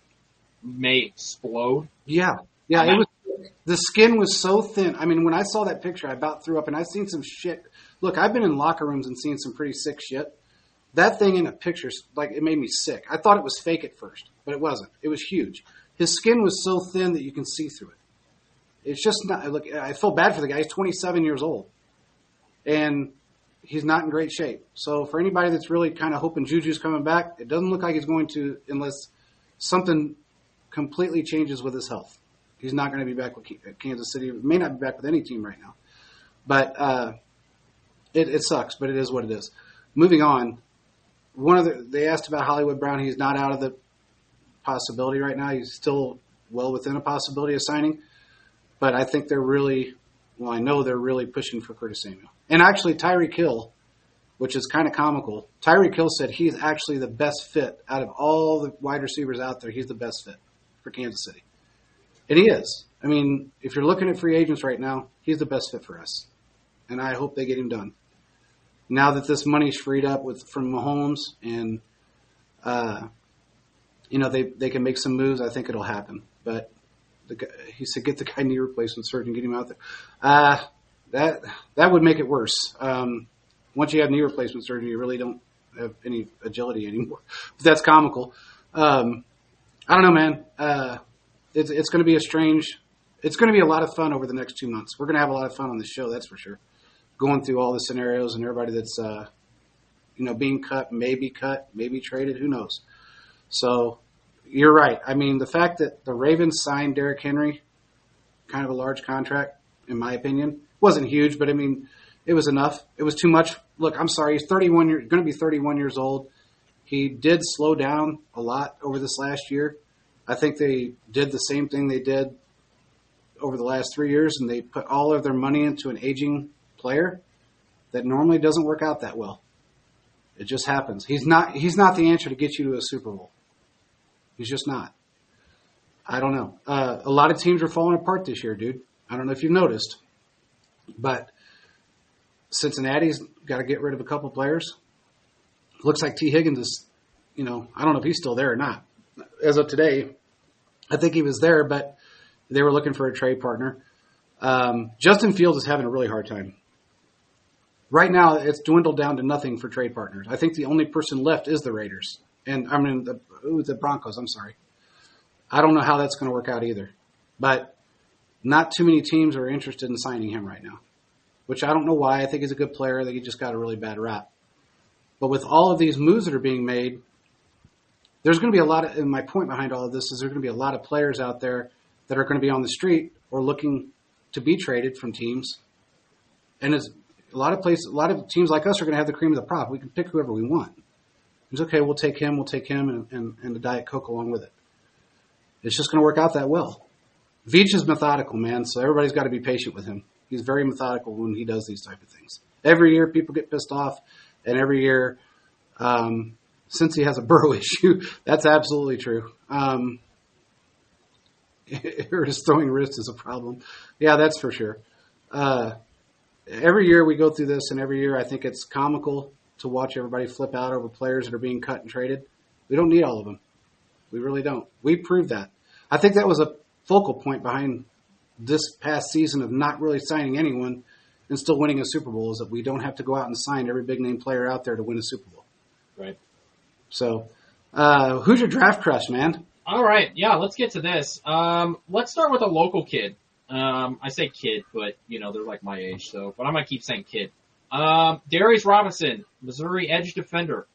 S1: may explode.
S2: Yeah, yeah.
S1: I'm
S2: It
S1: out.
S2: was the skin was so thin. I mean, when I saw that picture, I about threw up, and I've seen some shit. Look, I've been in locker rooms and seen some pretty sick shit. That thing in a picture, like, it made me sick. I thought it was fake at first, but it wasn't. It was huge. His skin was so thin that you can see through it. It's just not. Look, I feel bad for the guy. He's twenty-seven years old, and he's not in great shape. So for anybody that's really kind of hoping Juju's coming back, it doesn't look like he's going to unless something completely changes with his health. He's not going to be back with Kansas City. He may not be back with any team right now. But uh, it, it sucks, but it is what it is. Moving on, one of the they asked about Hollywood Brown. He's not out of the possibility right now. He's still well within a possibility of signing. But I think they're really, well, I know they're really pushing for Curtis Samuel. And actually, Tyreek Hill, which is kind of comical, Tyreek Hill said he's actually the best fit out of all the wide receivers out there. He's the best fit for Kansas City. And he is. I mean, if you're looking at free agents right now, he's the best fit for us. And I hope they get him done. Now that this money's freed up with from Mahomes and, uh, you know, they, they can make some moves, I think it'll happen. But the guy, he said, get the guy knee replacement surgeon, get him out there. Uh, that that would make it worse. Um, once you have knee replacement surgery, you really don't have any agility anymore. But that's comical. Um, I don't know, man. Uh, it's it's going to be a strange. It's going to be a lot of fun over the next two months. We're going to have a lot of fun on this show, that's for sure. Going through all the scenarios and everybody that's uh, you know being cut, maybe cut, maybe traded, who knows. So you're right. I mean, the fact that the Ravens signed Derrick Henry, kind of a large contract, in my opinion, wasn't huge, but I mean, it was enough. It was too much. Look, I'm sorry. He's thirty-one years, going to be thirty-one years old. He did slow down a lot over this last year. I think they did the same thing they did over the last three years, and they put all of their money into an aging player that normally doesn't work out that well. It just happens. He's not. He's not the answer to get you to a Super Bowl. He's just not. I don't know. Uh, a lot of teams are falling apart this year, dude. I don't know if you've noticed, but Cincinnati's got to get rid of a couple players. Looks like T. Higgins is, you know, I don't know if he's still there or not. As of today, I think he was there, but they were looking for a trade partner. Um, Justin Fields is having a really hard time. Right now, it's dwindled down to nothing for trade partners. I think the only person left is the Raiders. And, I mean, the, ooh, the Broncos, I'm sorry. I don't know how that's going to work out either. But not too many teams are interested in signing him right now, which I don't know why. I think he's a good player. I think he just got a really bad rap. But with all of these moves that are being made, there's going to be a lot of, and my point behind all of this is there's going to be a lot of players out there that are going to be on the street or looking to be traded from teams. And it's a lot of places, a lot of teams like us are going to have the cream of the crop. We can pick whoever we want. It's okay, we'll take him, we'll take him, and, and, and the Diet Coke along with it. It's just going to work out that well. Veach is methodical, man, so everybody's got to be patient with him. He's very methodical when he does these type of things. Every year, people get pissed off, and every year, um, since he has a Burrow issue, that's absolutely true. Um, or his throwing wrist is a problem. Yeah, that's for sure. Uh, every year we go through this, and every year I think it's comical to watch everybody flip out over players that are being cut and traded. We don't need all of them. We really don't. We proved that. I think that was a focal point behind this past season of not really signing anyone and still winning a Super Bowl, is that we don't have to go out and sign every big name player out there to win a Super Bowl.
S1: Right.
S2: So, uh, who's your draft crush, man?
S1: All right. Yeah, let's get to this. Um, let's start with a local kid. Um, I say kid, but, you know, they're like my age, so, but I'm going to keep saying kid. Um, Darius Robinson, Missouri edge defender.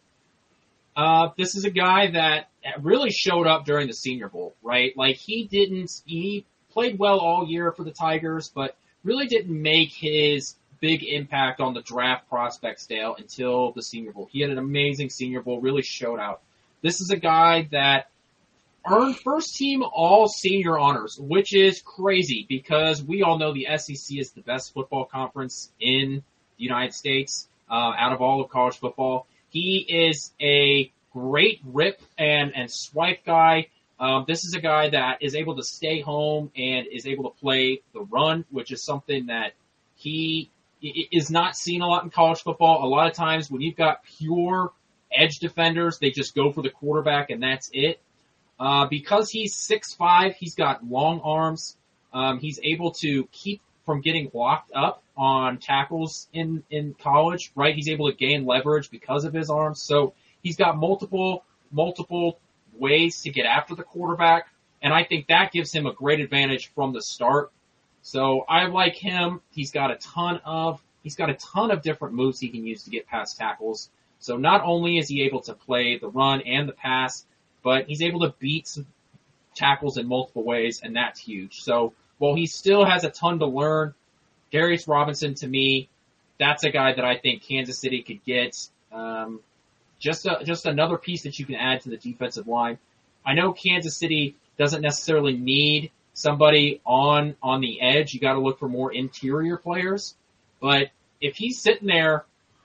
S1: Uh, this is a guy that really showed up during the Senior Bowl, right? Like, he didn't, he played well all year for the Tigers, but really didn't make his big impact on the draft prospects, Dale, until the Senior Bowl. He had an amazing Senior Bowl, really showed out. This is a guy that earned first team all senior honors, which is crazy because we all know the S E C is the best football conference in the United States, uh, out of all of college football. He is a great rip and, and swipe guy. Um, this is a guy that is able to stay home and is able to play the run, which is something that he is not seen a lot in college football. A lot of times when you've got pure edge defenders, they just go for the quarterback and that's it. Uh, because he's six five, he's got long arms. Um, he's able to keep from getting locked up on tackles in, in college, right? He's able to gain leverage because of his arms. So he's got multiple, multiple ways to get after the quarterback. And I think that gives him a great advantage from the start. So I like him. He's got a ton of, he's got a ton of different moves he can use to get past tackles. So not only is he able to play the run and the pass, but he's able to beat some tackles in multiple ways, and that's huge. So while he still has a ton to learn, Darius Robinson, to me, that's a guy that I think Kansas City could get. Um, just a, just another piece that you can add to the defensive line. I know Kansas City doesn't necessarily need somebody on on the edge. You got to look for more interior players. But if he's sitting there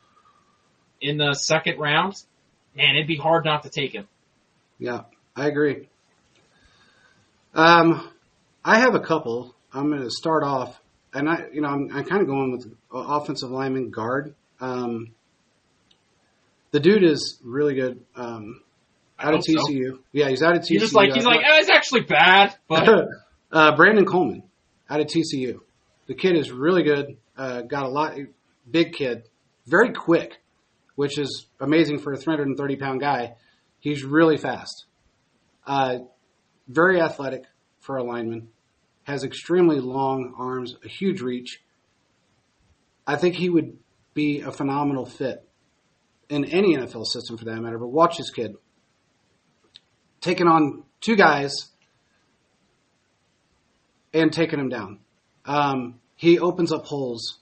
S1: in the second round, man, it'd be hard not to take him.
S2: Yeah, I agree. Um, I have a couple. I'm going to start off, and I, you know, I'm, I'm kind of going with offensive lineman guard. Um, the dude is really good. Um, out of T C U. So. Yeah, he's out of T C U.
S1: He's just like he's like, eh, it's actually bad, but
S2: uh, Brandon Coleman out of T C U. The kid is really good. Uh, got a lot, big kid, very quick, which is amazing for a three hundred thirty pound guy. He's really fast, uh, very athletic for a lineman, has extremely long arms, a huge reach. I think he would be a phenomenal fit in any N F L system for that matter, but watch this kid. Taking on two guys and taking them down. Um, he opens up holes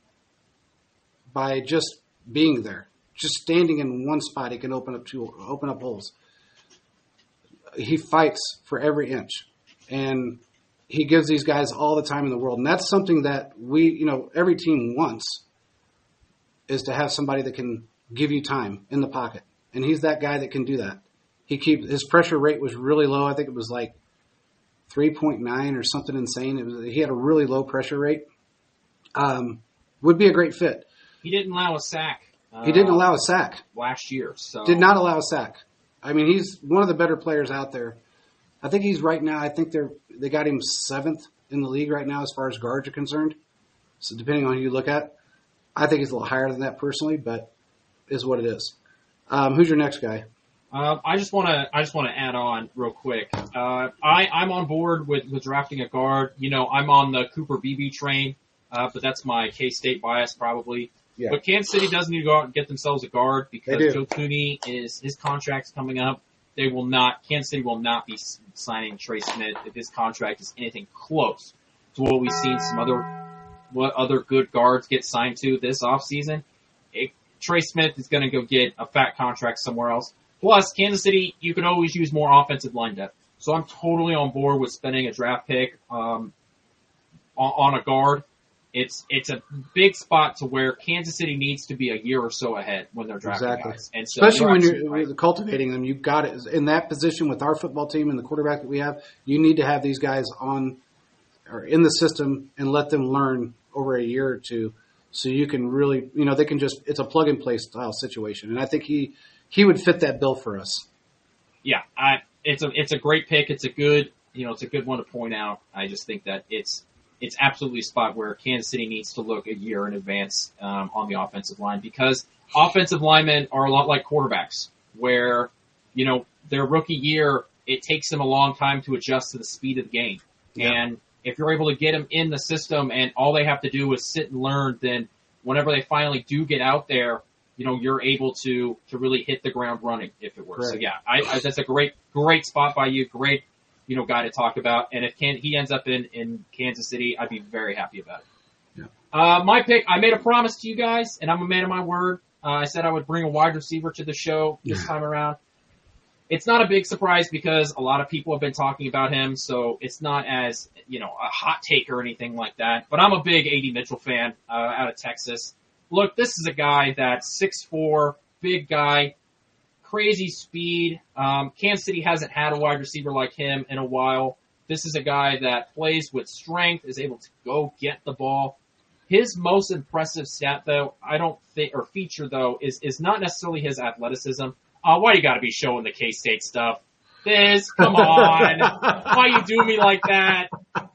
S2: by just being there. Just standing in one spot, he can open up two, open up holes. He fights for every inch, and he gives these guys all the time in the world. And that's something that we, you know, every team wants, is to have somebody that can give you time in the pocket. And he's that guy that can do that. He keeps his pressure rate was really low. I think it was like three point nine or something insane. It was, he had a really low pressure rate. Um, would be a great fit.
S1: He didn't allow a sack.
S2: He didn't allow a sack.
S1: Last year, so.
S2: Did not allow a sack. I mean, he's one of the better players out there. I think he's right now, I think they're, they got him seventh in the league right now as far as guards are concerned. So depending on who you look at, I think he's a little higher than that personally, but is what it is. Um, who's your next guy?
S1: Uh, I just want to, I just want to add on real quick. Uh, I, I'm on board with, with drafting a guard. You know, I'm on the Cooper Beebe train, uh, but that's my K-State bias probably. Yeah. But Kansas City does need to go out and get themselves a guard because Joe Thuney is, his contract's coming up. They will not, Kansas City will not be signing Trey Smith if his contract is anything close to what we've seen some other, what other good guards get signed to this offseason. It, Trey Smith is going to go get a fat contract somewhere else. Plus, Kansas City, you could always use more offensive line depth. So I'm totally on board with spending a draft pick, um, on, on a guard. it's it's a big spot to where Kansas City needs to be a year or so ahead when they're drafting
S2: Exactly.
S1: guys. And so
S2: Especially
S1: you're
S2: when
S1: absolutely
S2: you're
S1: right.
S2: cultivating them, you've got it in that position with our football team and the quarterback that we have. You need to have these guys on or in the system and let them learn over a year or two, so you can really, you know, they can just. It's a plug and play style situation, and I think he he would fit that bill for us.
S1: Yeah, I, it's a it's a great pick. It's a good you know it's a good one to point out. I just think that it's it's absolutely a spot where Kansas City needs to look a year in advance um, on the offensive line, because offensive linemen are a lot like quarterbacks, where you know their rookie year it takes them a long time to adjust to the speed of the game,
S2: Yeah.
S1: and if you're able to get them in the system and all they have to do is sit and learn, then whenever they finally do get out there, you know, you're able to, to really hit the ground running, if it were.
S2: Correct.
S1: So yeah, I, I, that's a great, great spot by you. Great, you know, guy to talk about. And if can, he ends up in, in Kansas City, I'd be very happy about it.
S2: Yeah.
S1: Uh, my pick, I made a promise to you guys, and I'm a man of my word. Uh, I said I would bring a wide receiver to the show this time around. It's not a big surprise because a lot of people have been talking about him, so it's not as, you know, a hot take or anything like that. But I'm a big A D Mitchell fan uh, out of Texas. Look, this is a guy that's six foot four, big guy, crazy speed. Um, Kansas City hasn't had a wide receiver like him in a while. This is a guy that plays with strength, is able to go get the ball. His most impressive stat, though, I don't think, or feature, though, is, is not necessarily his athleticism. Uh, why you gotta be showing the K-State stuff? Biz, come on. Why you do me like that?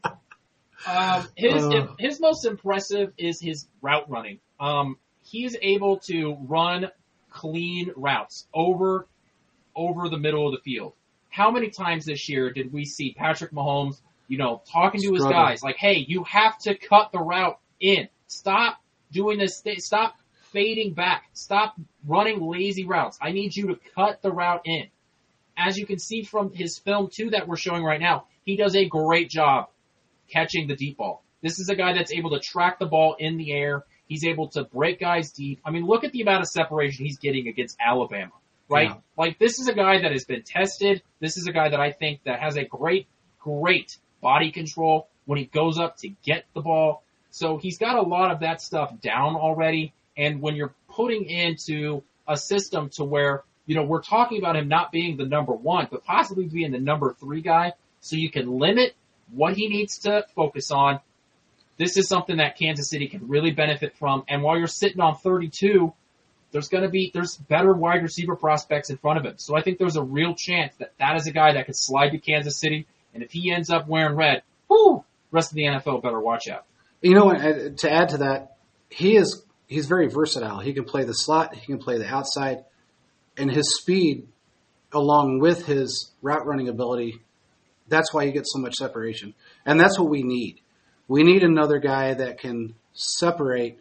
S1: Um, his,
S2: Uh.
S1: his most impressive is his route running. Um, he's able to run clean routes over, over the middle of the field. How many times this year did we see Patrick Mahomes, you know, talking to his
S2: Struggle.
S1: guys like, hey, you have to cut the route in. Stop doing this. Th- stop fading back. Stop running lazy routes. I need you to cut the route in. As you can see from his film, too, that we're showing right now, he does a great job catching the deep ball. This is a guy that's able to track the ball in the air. He's able to break guys deep. I mean, look at the amount of separation he's getting against Alabama, right?
S2: Yeah.
S1: Like, this is a guy that has been tested. This is a guy that I think that has a great, great body control when he goes up to get the ball. So he's got a lot of that stuff down already. And when you're putting into a system to where, you know, we're talking about him not being the number one, but possibly being the number three guy, so you can limit what he needs to focus on. This is something that Kansas City can really benefit from. And while you're sitting on thirty-two, there's going to be, there's better wide receiver prospects in front of him. So I think there's a real chance that that is a guy that could slide to Kansas City. And if he ends up wearing red, whoo, rest of the N F L better watch out.
S2: You know, and to add to that, he is he's very versatile. He can play the slot, he can play the outside, and his speed, along with his route running ability, that's why you get so much separation. And that's what we need. We need another guy that can separate,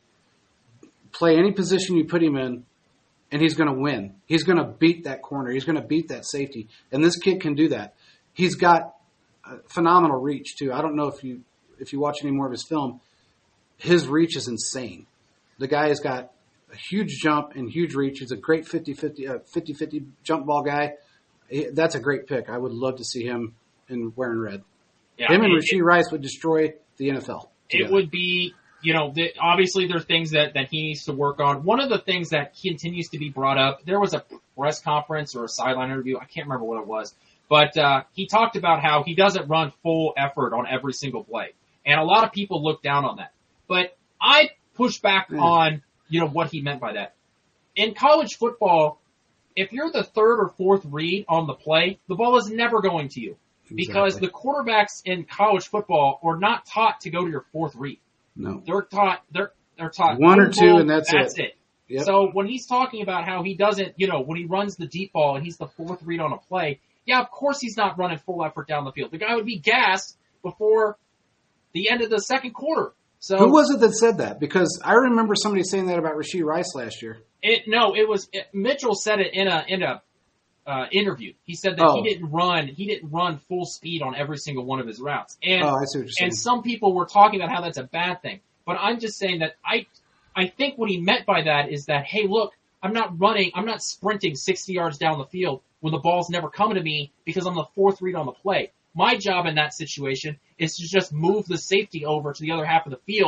S2: play any position you put him in, and he's going to win. He's going to beat that corner. He's going to beat that safety. And this kid can do that. He's got a phenomenal reach, too. I don't know if you if you watch any more of his film. His reach is insane. The guy has got a huge jump and huge reach. He's a great fifty-fifty uh, fifty-fifty jump ball guy. He, that's a great pick. I would love to see him in wearing red.
S1: Yeah,
S2: him and
S1: it-
S2: Rashee Rice would destroy the N F L.
S1: It
S2: together.
S1: would be, you know, the, obviously there's things that, that he needs to work on. One of the things that continues to be brought up, there was a press conference or a sideline interview, I can't remember what it was, but uh, he talked about how he doesn't run full effort on every single play. And a lot of people look down on that. But I push back
S2: Mm.
S1: on, you know, what he meant by that. In college football, if you're the third or fourth read on the play, the ball is never going to you. Because
S2: Exactly.
S1: the quarterbacks in college football are not taught to go to your fourth read.
S2: No.
S1: They're taught, they're, they're taught
S2: One or
S1: third
S2: two,
S1: ball,
S2: and that's
S1: that's
S2: it.
S1: it.
S2: Yep.
S1: So when he's talking about how he doesn't, you know, when he runs the deep ball and he's the fourth read on a play, yeah, of course he's not running full effort down the field. The guy would be gassed before the end of the second quarter. So
S2: Who was it that said that? Because I remember somebody saying that about Rashee Rice last year.
S1: it, no, it was, it, Mitchell said it in a, in a, Uh, interview. He said that
S2: Oh.
S1: he didn't run, he didn't run full speed on every single one of his routes. And,
S2: Oh, I see what you're saying.
S1: and some people were talking about how that's a bad thing. But I'm just saying that I, I think what he meant by that is that, hey, look, I'm not running, I'm not sprinting sixty yards down the field when the ball's never coming to me because I'm the fourth read on the play. My job in that situation is to just move the safety over to the other half of the field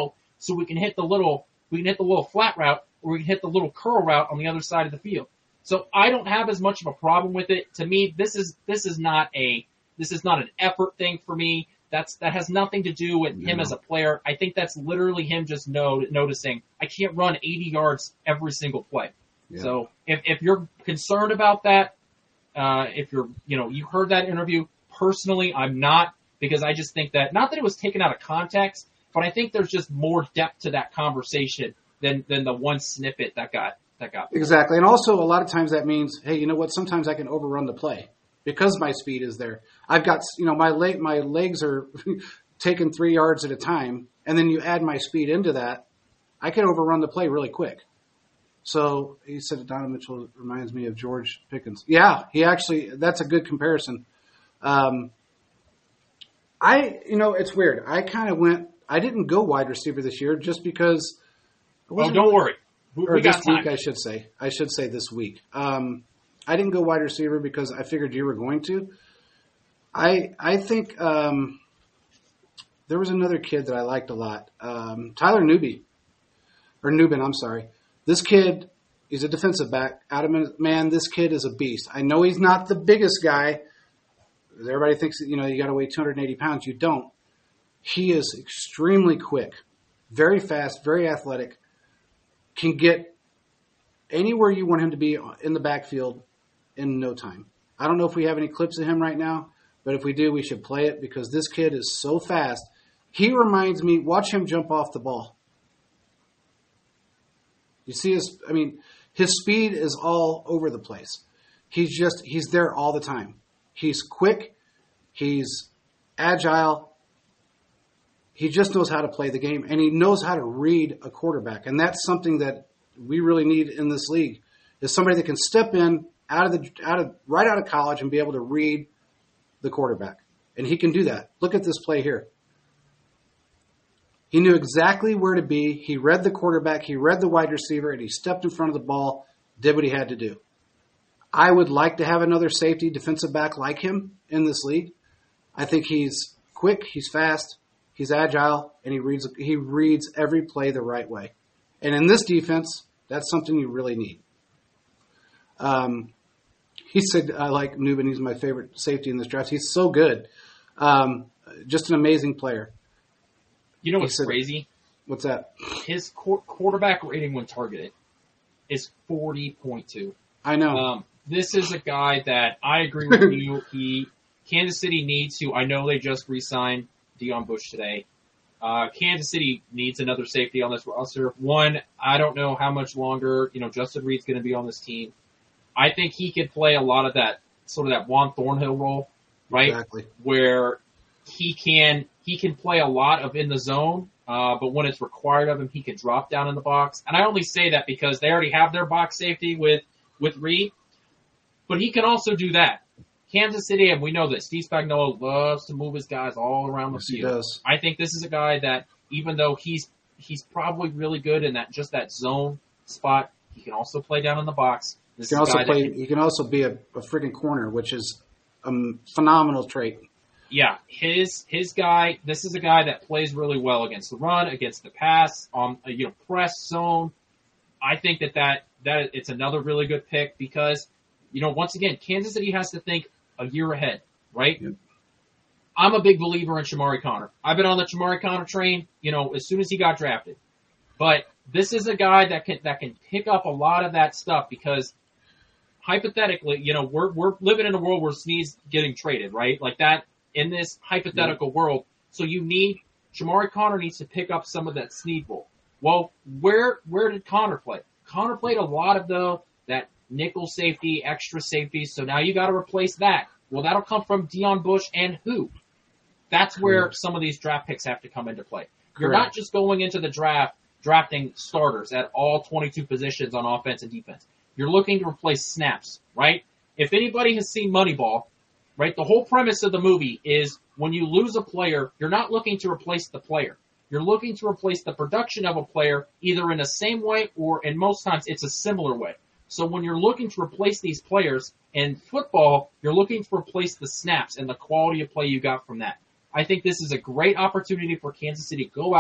S1: so we can hit the little, we can hit the little flat route, or we can hit the little curl route on the other side of the field. So I don't have as much of a problem with it. To me, this is, this is not a, this is not an effort thing for me. That's, that has nothing to do with him as a player. I think that's literally him just know, noticing I can't run eighty yards every single play. Yeah. So if, if you're concerned about that, uh, if you're, you know, you heard that interview, personally, I'm not, because I just think that, not that it was taken out of context, but I think there's just more depth to that conversation than, than the one snippet that got, that got.
S2: Exactly. And also a lot of times that means, hey, you know what? Sometimes I can overrun the play. Because my speed is there. I've got, you know, my leg, my legs are taking three yards at a time, and then you add my speed into that, I can overrun the play really quick. So he said Donovan Mitchell reminds me of George Pickens. Yeah, he actually, that's a good comparison. Um, I, you know, it's weird. I kind of went, I didn't go wide receiver this year just because.
S1: Oh, don't worry. We,
S2: or
S1: we
S2: this
S1: got time.
S2: week, I should say. I should say this week. Um, I didn't go wide receiver because I figured you were going to. I I think um, there was another kid that I liked a lot, um, Tyler Newby, or Nubin. I'm sorry. This kid, he's a defensive back. Out of man, this kid is a beast. I know he's not the biggest guy. Everybody thinks that, you know, you got to weigh two hundred eighty pounds. You don't. He is extremely quick, very fast, very athletic. Can get anywhere you want him to be in the backfield in no time. I don't know if we have any clips of him right now, but if we do, we should play it because this kid is so fast. He reminds me, watch him jump off the ball. You see his, I mean, his speed is all over the place. He's just, he's there all the time. He's quick. He's agile. He just knows how to play the game, and he knows how to read a quarterback. And that's something that we really need in this league, is somebody that can step in, out of the out of right out of college and be able to read the quarterback. And he can do that. Look at this play here. He knew exactly where to be. He read the quarterback, he read the wide receiver, and he stepped in front of the ball, did what he had to do. I would like to have another safety defensive back like him in this league. I think he's quick, he's fast, he's agile, and he reads he reads every play the right way. And in this defense, that's something you really need. Um, he said, I like Nubin. He's my favorite safety in this draft. He's so good. Um, just an amazing player.
S1: You know what's said, crazy?
S2: What's that?
S1: His qu- quarterback rating when targeted is forty point two.
S2: I know.
S1: Um, this is a guy that I agree with you. He Kansas City needs to. I know they just re-signed Deion Bush today. Uh, Kansas City needs another safety on this roster. One, I don't know how much longer, you know, Justin Reed's going to be on this team. I think he could play a lot of that, sort of that Juan Thornhill role, right?
S2: Exactly.
S1: Where he can, he can play a lot of in the zone, uh, but when it's required of him, he can drop down in the box. And I only say that because they already have their box safety with, with Reed, but he can also do that. Kansas City, and we know that Steve Spagnuolo loves to move his guys all around the
S2: yes,
S1: field.
S2: He does.
S1: I think this is a guy that, even though he's he's probably really good in that just that zone spot, he can also play down in the box. This
S2: he can also play.
S1: Can,
S2: he can also be a, a freaking corner, which is a phenomenal trait.
S1: Yeah, his his guy. This is a guy that plays really well against the run, against the pass, on um, you know press zone. I think that, that that it's another really good pick because, you know, once again, Kansas City has to think a year ahead, right? Yep. I'm a big believer in Shamari Connor. I've been on the Shamari Connor train, you know, as soon as he got drafted. But this is a guy that can that can pick up a lot of that stuff because hypothetically, you know, we're we're living in a world where Snead's getting traded, right? Like that in this hypothetical yep. world. So you need Shamari Connor needs to pick up some of that Snead role. Well, where where did Connor play? Connor played a lot of the that nickel safety, extra safety. So now you got to replace that. Well, that'll come from Deion Bush and who? That's where Correct. Some of these draft picks have to come into play. You're Correct. Not just going into the draft drafting starters at all twenty-two positions on offense and defense. You're looking to replace snaps, right? If anybody has seen Moneyball, right, the whole premise of the movie is when you lose a player, you're not looking to replace the player. You're looking to replace the production of a player either in the same way or, and most times, it's a similar way. So when you're looking to replace these players in football, you're looking to replace the snaps and the quality of play you got from that. I think this is a great opportunity for Kansas City to go out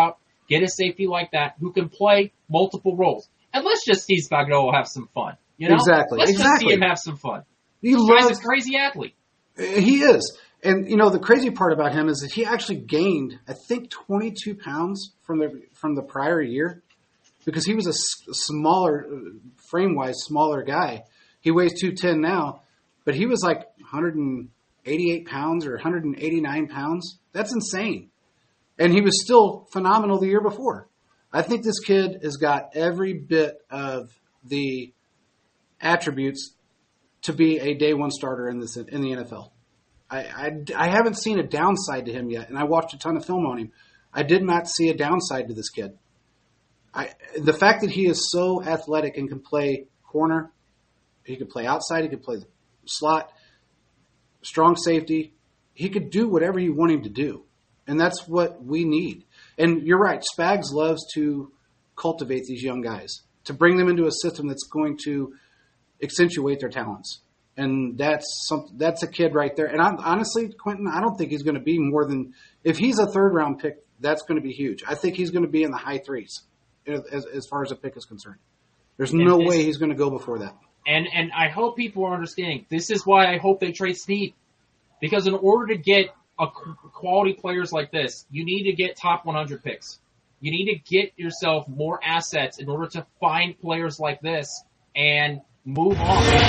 S1: get a safety like that who can play multiple roles. And let's just see Spagnuolo have some fun. You know?
S2: Exactly.
S1: Let's
S2: exactly.
S1: just see him have some fun.
S2: He
S1: This
S2: loves,
S1: guy's a crazy athlete.
S2: He is. And, you know, the crazy part about him is that he actually gained, I think, twenty-two pounds from the from the prior year because he was a s- smaller, frame-wise, smaller guy. He weighs two ten now, but he was like one hundred eighty-eight pounds or one hundred eighty-nine pounds. That's insane. And he was still phenomenal the year before. I think this kid has got every bit of the attributes to be a day one starter in this in the N F L. I, I, I haven't seen a downside to him yet, and I watched a ton of film on him. I did not see a downside to this kid. I, the fact that he is so athletic and can play corner, he could play outside, he could play the slot, strong safety, he could do whatever you want him to do, and that's what we need. And you're right, Spags loves to cultivate these young guys, to bring them into a system that's going to accentuate their talents. And that's some, that's a kid right there. And I'm, honestly, Quentin, I don't think he's going to be more than – if he's a third-round pick, that's going to be huge. I think he's going to be in the high threes as, as far as a pick is concerned. There's no
S1: this,
S2: way he's going to go before that.
S1: And and I hope people are understanding. This is why I hope they trade Snead. Because in order to get a quality players like this, you need to get top one hundred picks. You need to get yourself more assets in order to find players like this and move on.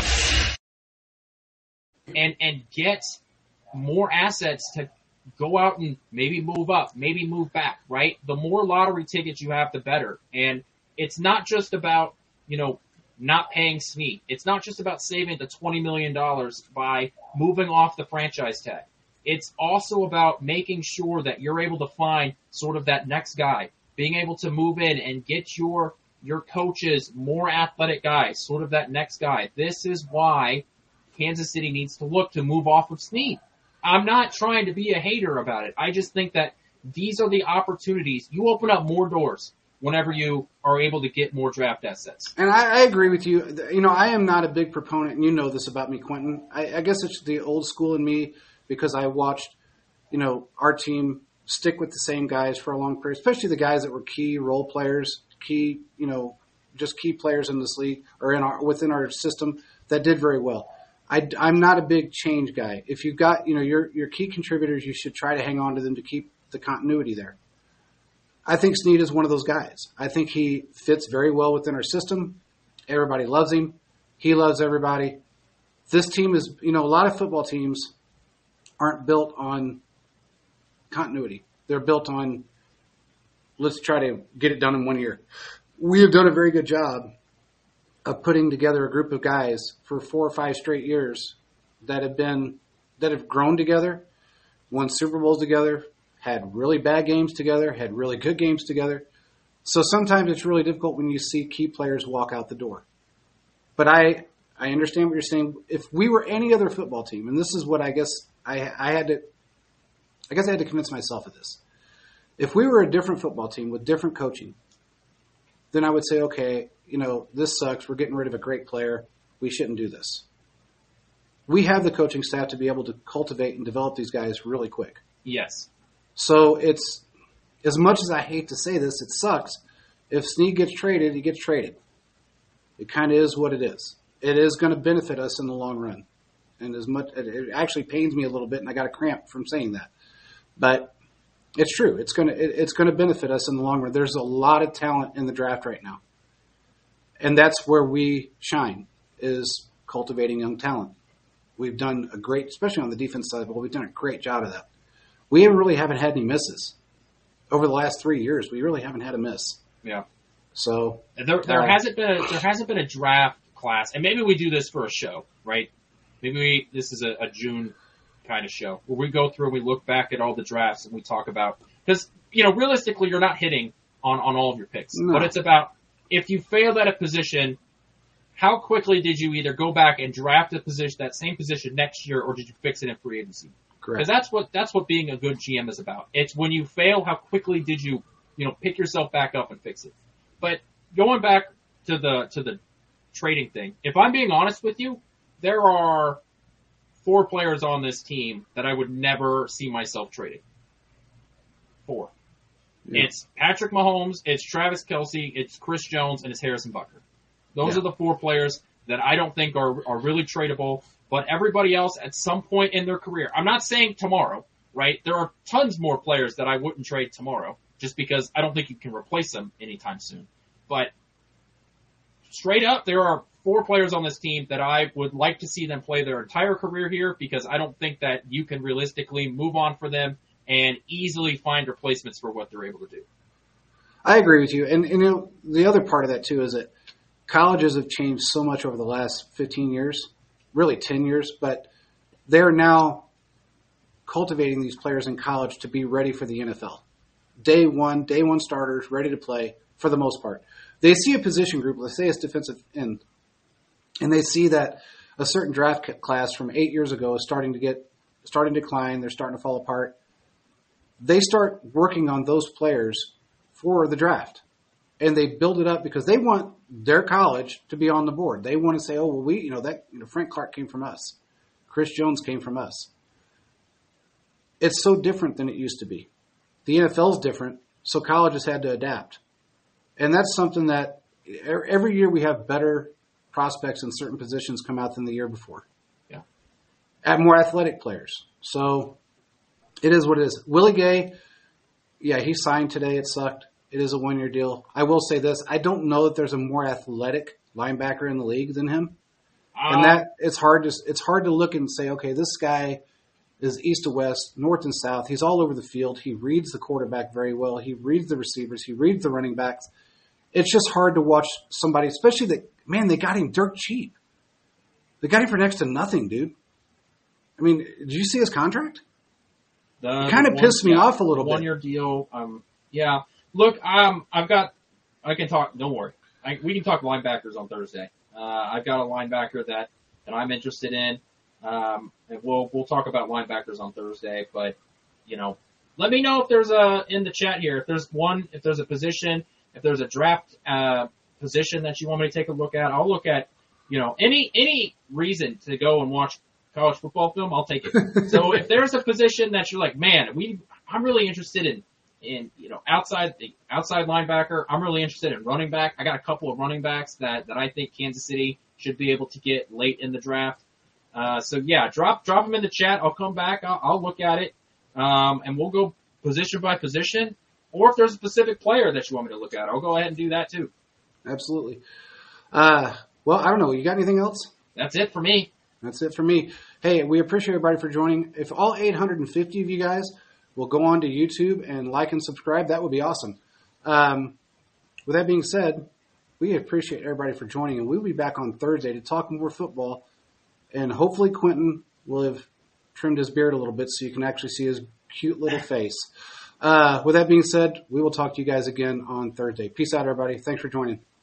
S1: And and get more assets to go out and maybe move up, maybe move back, right? The more lottery tickets you have, the better. And it's not just about, you know, not paying Snead. It's not just about saving the twenty million dollars by moving off the franchise tag. It's also about making sure that you're able to find sort of that next guy, being able to move in and get your your coaches more athletic guys, sort of that next guy. This is why Kansas City needs to look to move off of Snead. I'm not trying to be a hater about it. I just think that these are the opportunities. You open up more doors whenever you are able to get more draft assets.
S2: And I, I agree with you. You know, I am not a big proponent, and you know this about me, Quentin. I, I guess it's the old school in me because I watched, you know, our team stick with the same guys for a long period, especially the guys that were key role players, key, you know, just key players in this league or in our within our system that did very well. I, I'm not a big change guy. If you've got, you know, your your key contributors, you should try to hang on to them to keep the continuity there. I think Snead is one of those guys. I think he fits very well within our system. Everybody loves him. He loves everybody. This team is, you know, a lot of football teams aren't built on continuity. They're built on, let's try to get it done in one year. We have done a very good job of putting together a group of guys for four or five straight years that have been, that have grown together, won Super Bowls together, had really bad games together, had really good games together. So sometimes it's really difficult when you see key players walk out the door. But I, I understand what you're saying. If we were any other football team, and this is what I guess I, I had to, I guess I had to convince myself of this. If we were a different football team with different coaching, then I would say, okay, you know, this sucks. We're getting rid of a great player. We shouldn't do this. We have the coaching staff to be able to cultivate and develop these guys really quick.
S1: Yes.
S2: So it's, as much as I hate to say this, it sucks. If Snead gets traded, he gets traded. It kind of is what it is. It is going to benefit us in the long run. And as much, it actually pains me a little bit, and I got a cramp from saying that. But it's true. It's going to, it's going to benefit us in the long run. There's a lot of talent in the draft right now. And that's where we shine, is cultivating young talent. We've done a great, especially on the defense side, but we've done a great job of that. We really haven't had any misses. Over the last three years, we really haven't had a miss.
S1: Yeah.
S2: So
S1: there, there
S2: uh,
S1: hasn't been a, there hasn't been a draft class, and maybe we do this for a show, right? Maybe we, this is a, a June kind of show where we go through and we look back at all the drafts and we talk about, because, you know, realistically, you're not hitting on, on all of your picks,
S2: no.
S1: but it's about, if you failed at a position, how quickly did you either go back and draft a position, that same position next year, or did you fix it in free agency? Because that's what that's what being a good G M is about. It's when you fail, how quickly did you, you know, pick yourself back up and fix it. But going back to the to the trading thing, if I'm being honest with you, there are four players on this team that I would never see myself trading. Four. Yeah. It's Patrick Mahomes, it's Travis Kelce, it's Chris Jones, and it's Harrison Butker. Those yeah. are the four players that I don't think are, are really tradable, but everybody else at some point in their career, I'm not saying tomorrow, right? There are tons more players that I wouldn't trade tomorrow just because I don't think you can replace them anytime soon. But straight up, there are four players on this team that I would like to see them play their entire career here because I don't think that you can realistically move on for them and easily find replacements for what they're able to do. I
S2: agree with you. And, and you know, the other part of that, too, is that colleges have changed so much over the last fifteen years, really ten years, but they're now cultivating these players in college to be ready for the N F L. Day one, day one starters, ready to play for the most part. They see a position group, let's say it's defensive end, and they see that a certain draft class from eight years ago is starting to get, starting to decline, they're starting to fall apart. They start working on those players for the draft. And they build it up because they want their college to be on the board. They want to say, oh, well, we, you know, that, you know, Frank Clark came from us. Chris Jones came from us. It's so different than it used to be. The N F L is different, so colleges had to adapt. And that's something that every year we have better prospects in certain positions come out than the year before.
S1: Yeah.
S2: Add more athletic players. So it is what it is. Willie Gay, yeah, he signed today. It sucked. It is a one-year deal. I will say this. I don't know that there's a more athletic linebacker in the league than him. Um, and that it's hard to it's hard to look and say, okay, this guy is east to west, north and south. He's all over the field. He reads the quarterback very well. He reads the receivers. He reads the running backs. It's just hard to watch somebody, especially that, man, they got him dirt cheap. They got him for next to nothing, dude. I mean, did you see his contract?
S1: The,
S2: it kind of pissed me
S1: yeah,
S2: off a little
S1: one
S2: bit.
S1: One-year deal. Um, yeah. Look, um, I've got, I can talk, don't worry. I, we can talk linebackers on Thursday. Uh, I've got a linebacker that, that I'm interested in. Um, and we'll, we'll talk about linebackers on Thursday, but, you know, let me know if there's a, in the chat here, if there's one, if there's a position, if there's a draft, uh, position that you want me to take a look at. I'll look at, you know, any, any reason to go and watch college football film, I'll take it. So if there's a position that you're like, man, we, I'm really interested in, in, you know, outside the outside linebacker. I'm really interested in running back. I got a couple of running backs that, that I think Kansas City should be able to get late in the draft. Uh, so yeah, drop, drop them in the chat. I'll come back. I'll, I'll look at it. Um, and we'll go position by position. Or if there's a specific player that you want me to look at, I'll go ahead and do that too.
S2: Absolutely. Uh, well, I don't know. You got anything else?
S1: That's it for me.
S2: That's it for me. Hey, we appreciate everybody for joining. If all eight hundred fifty of you guys will go on to YouTube and like and subscribe, that would be awesome. Um, with that being said, we appreciate everybody for joining, and we'll be back on Thursday to talk more football. And hopefully Quentin will have trimmed his beard a little bit so you can actually see his cute little face. Uh, with that being said, we will talk to you guys again on Thursday. Peace out, everybody. Thanks for joining.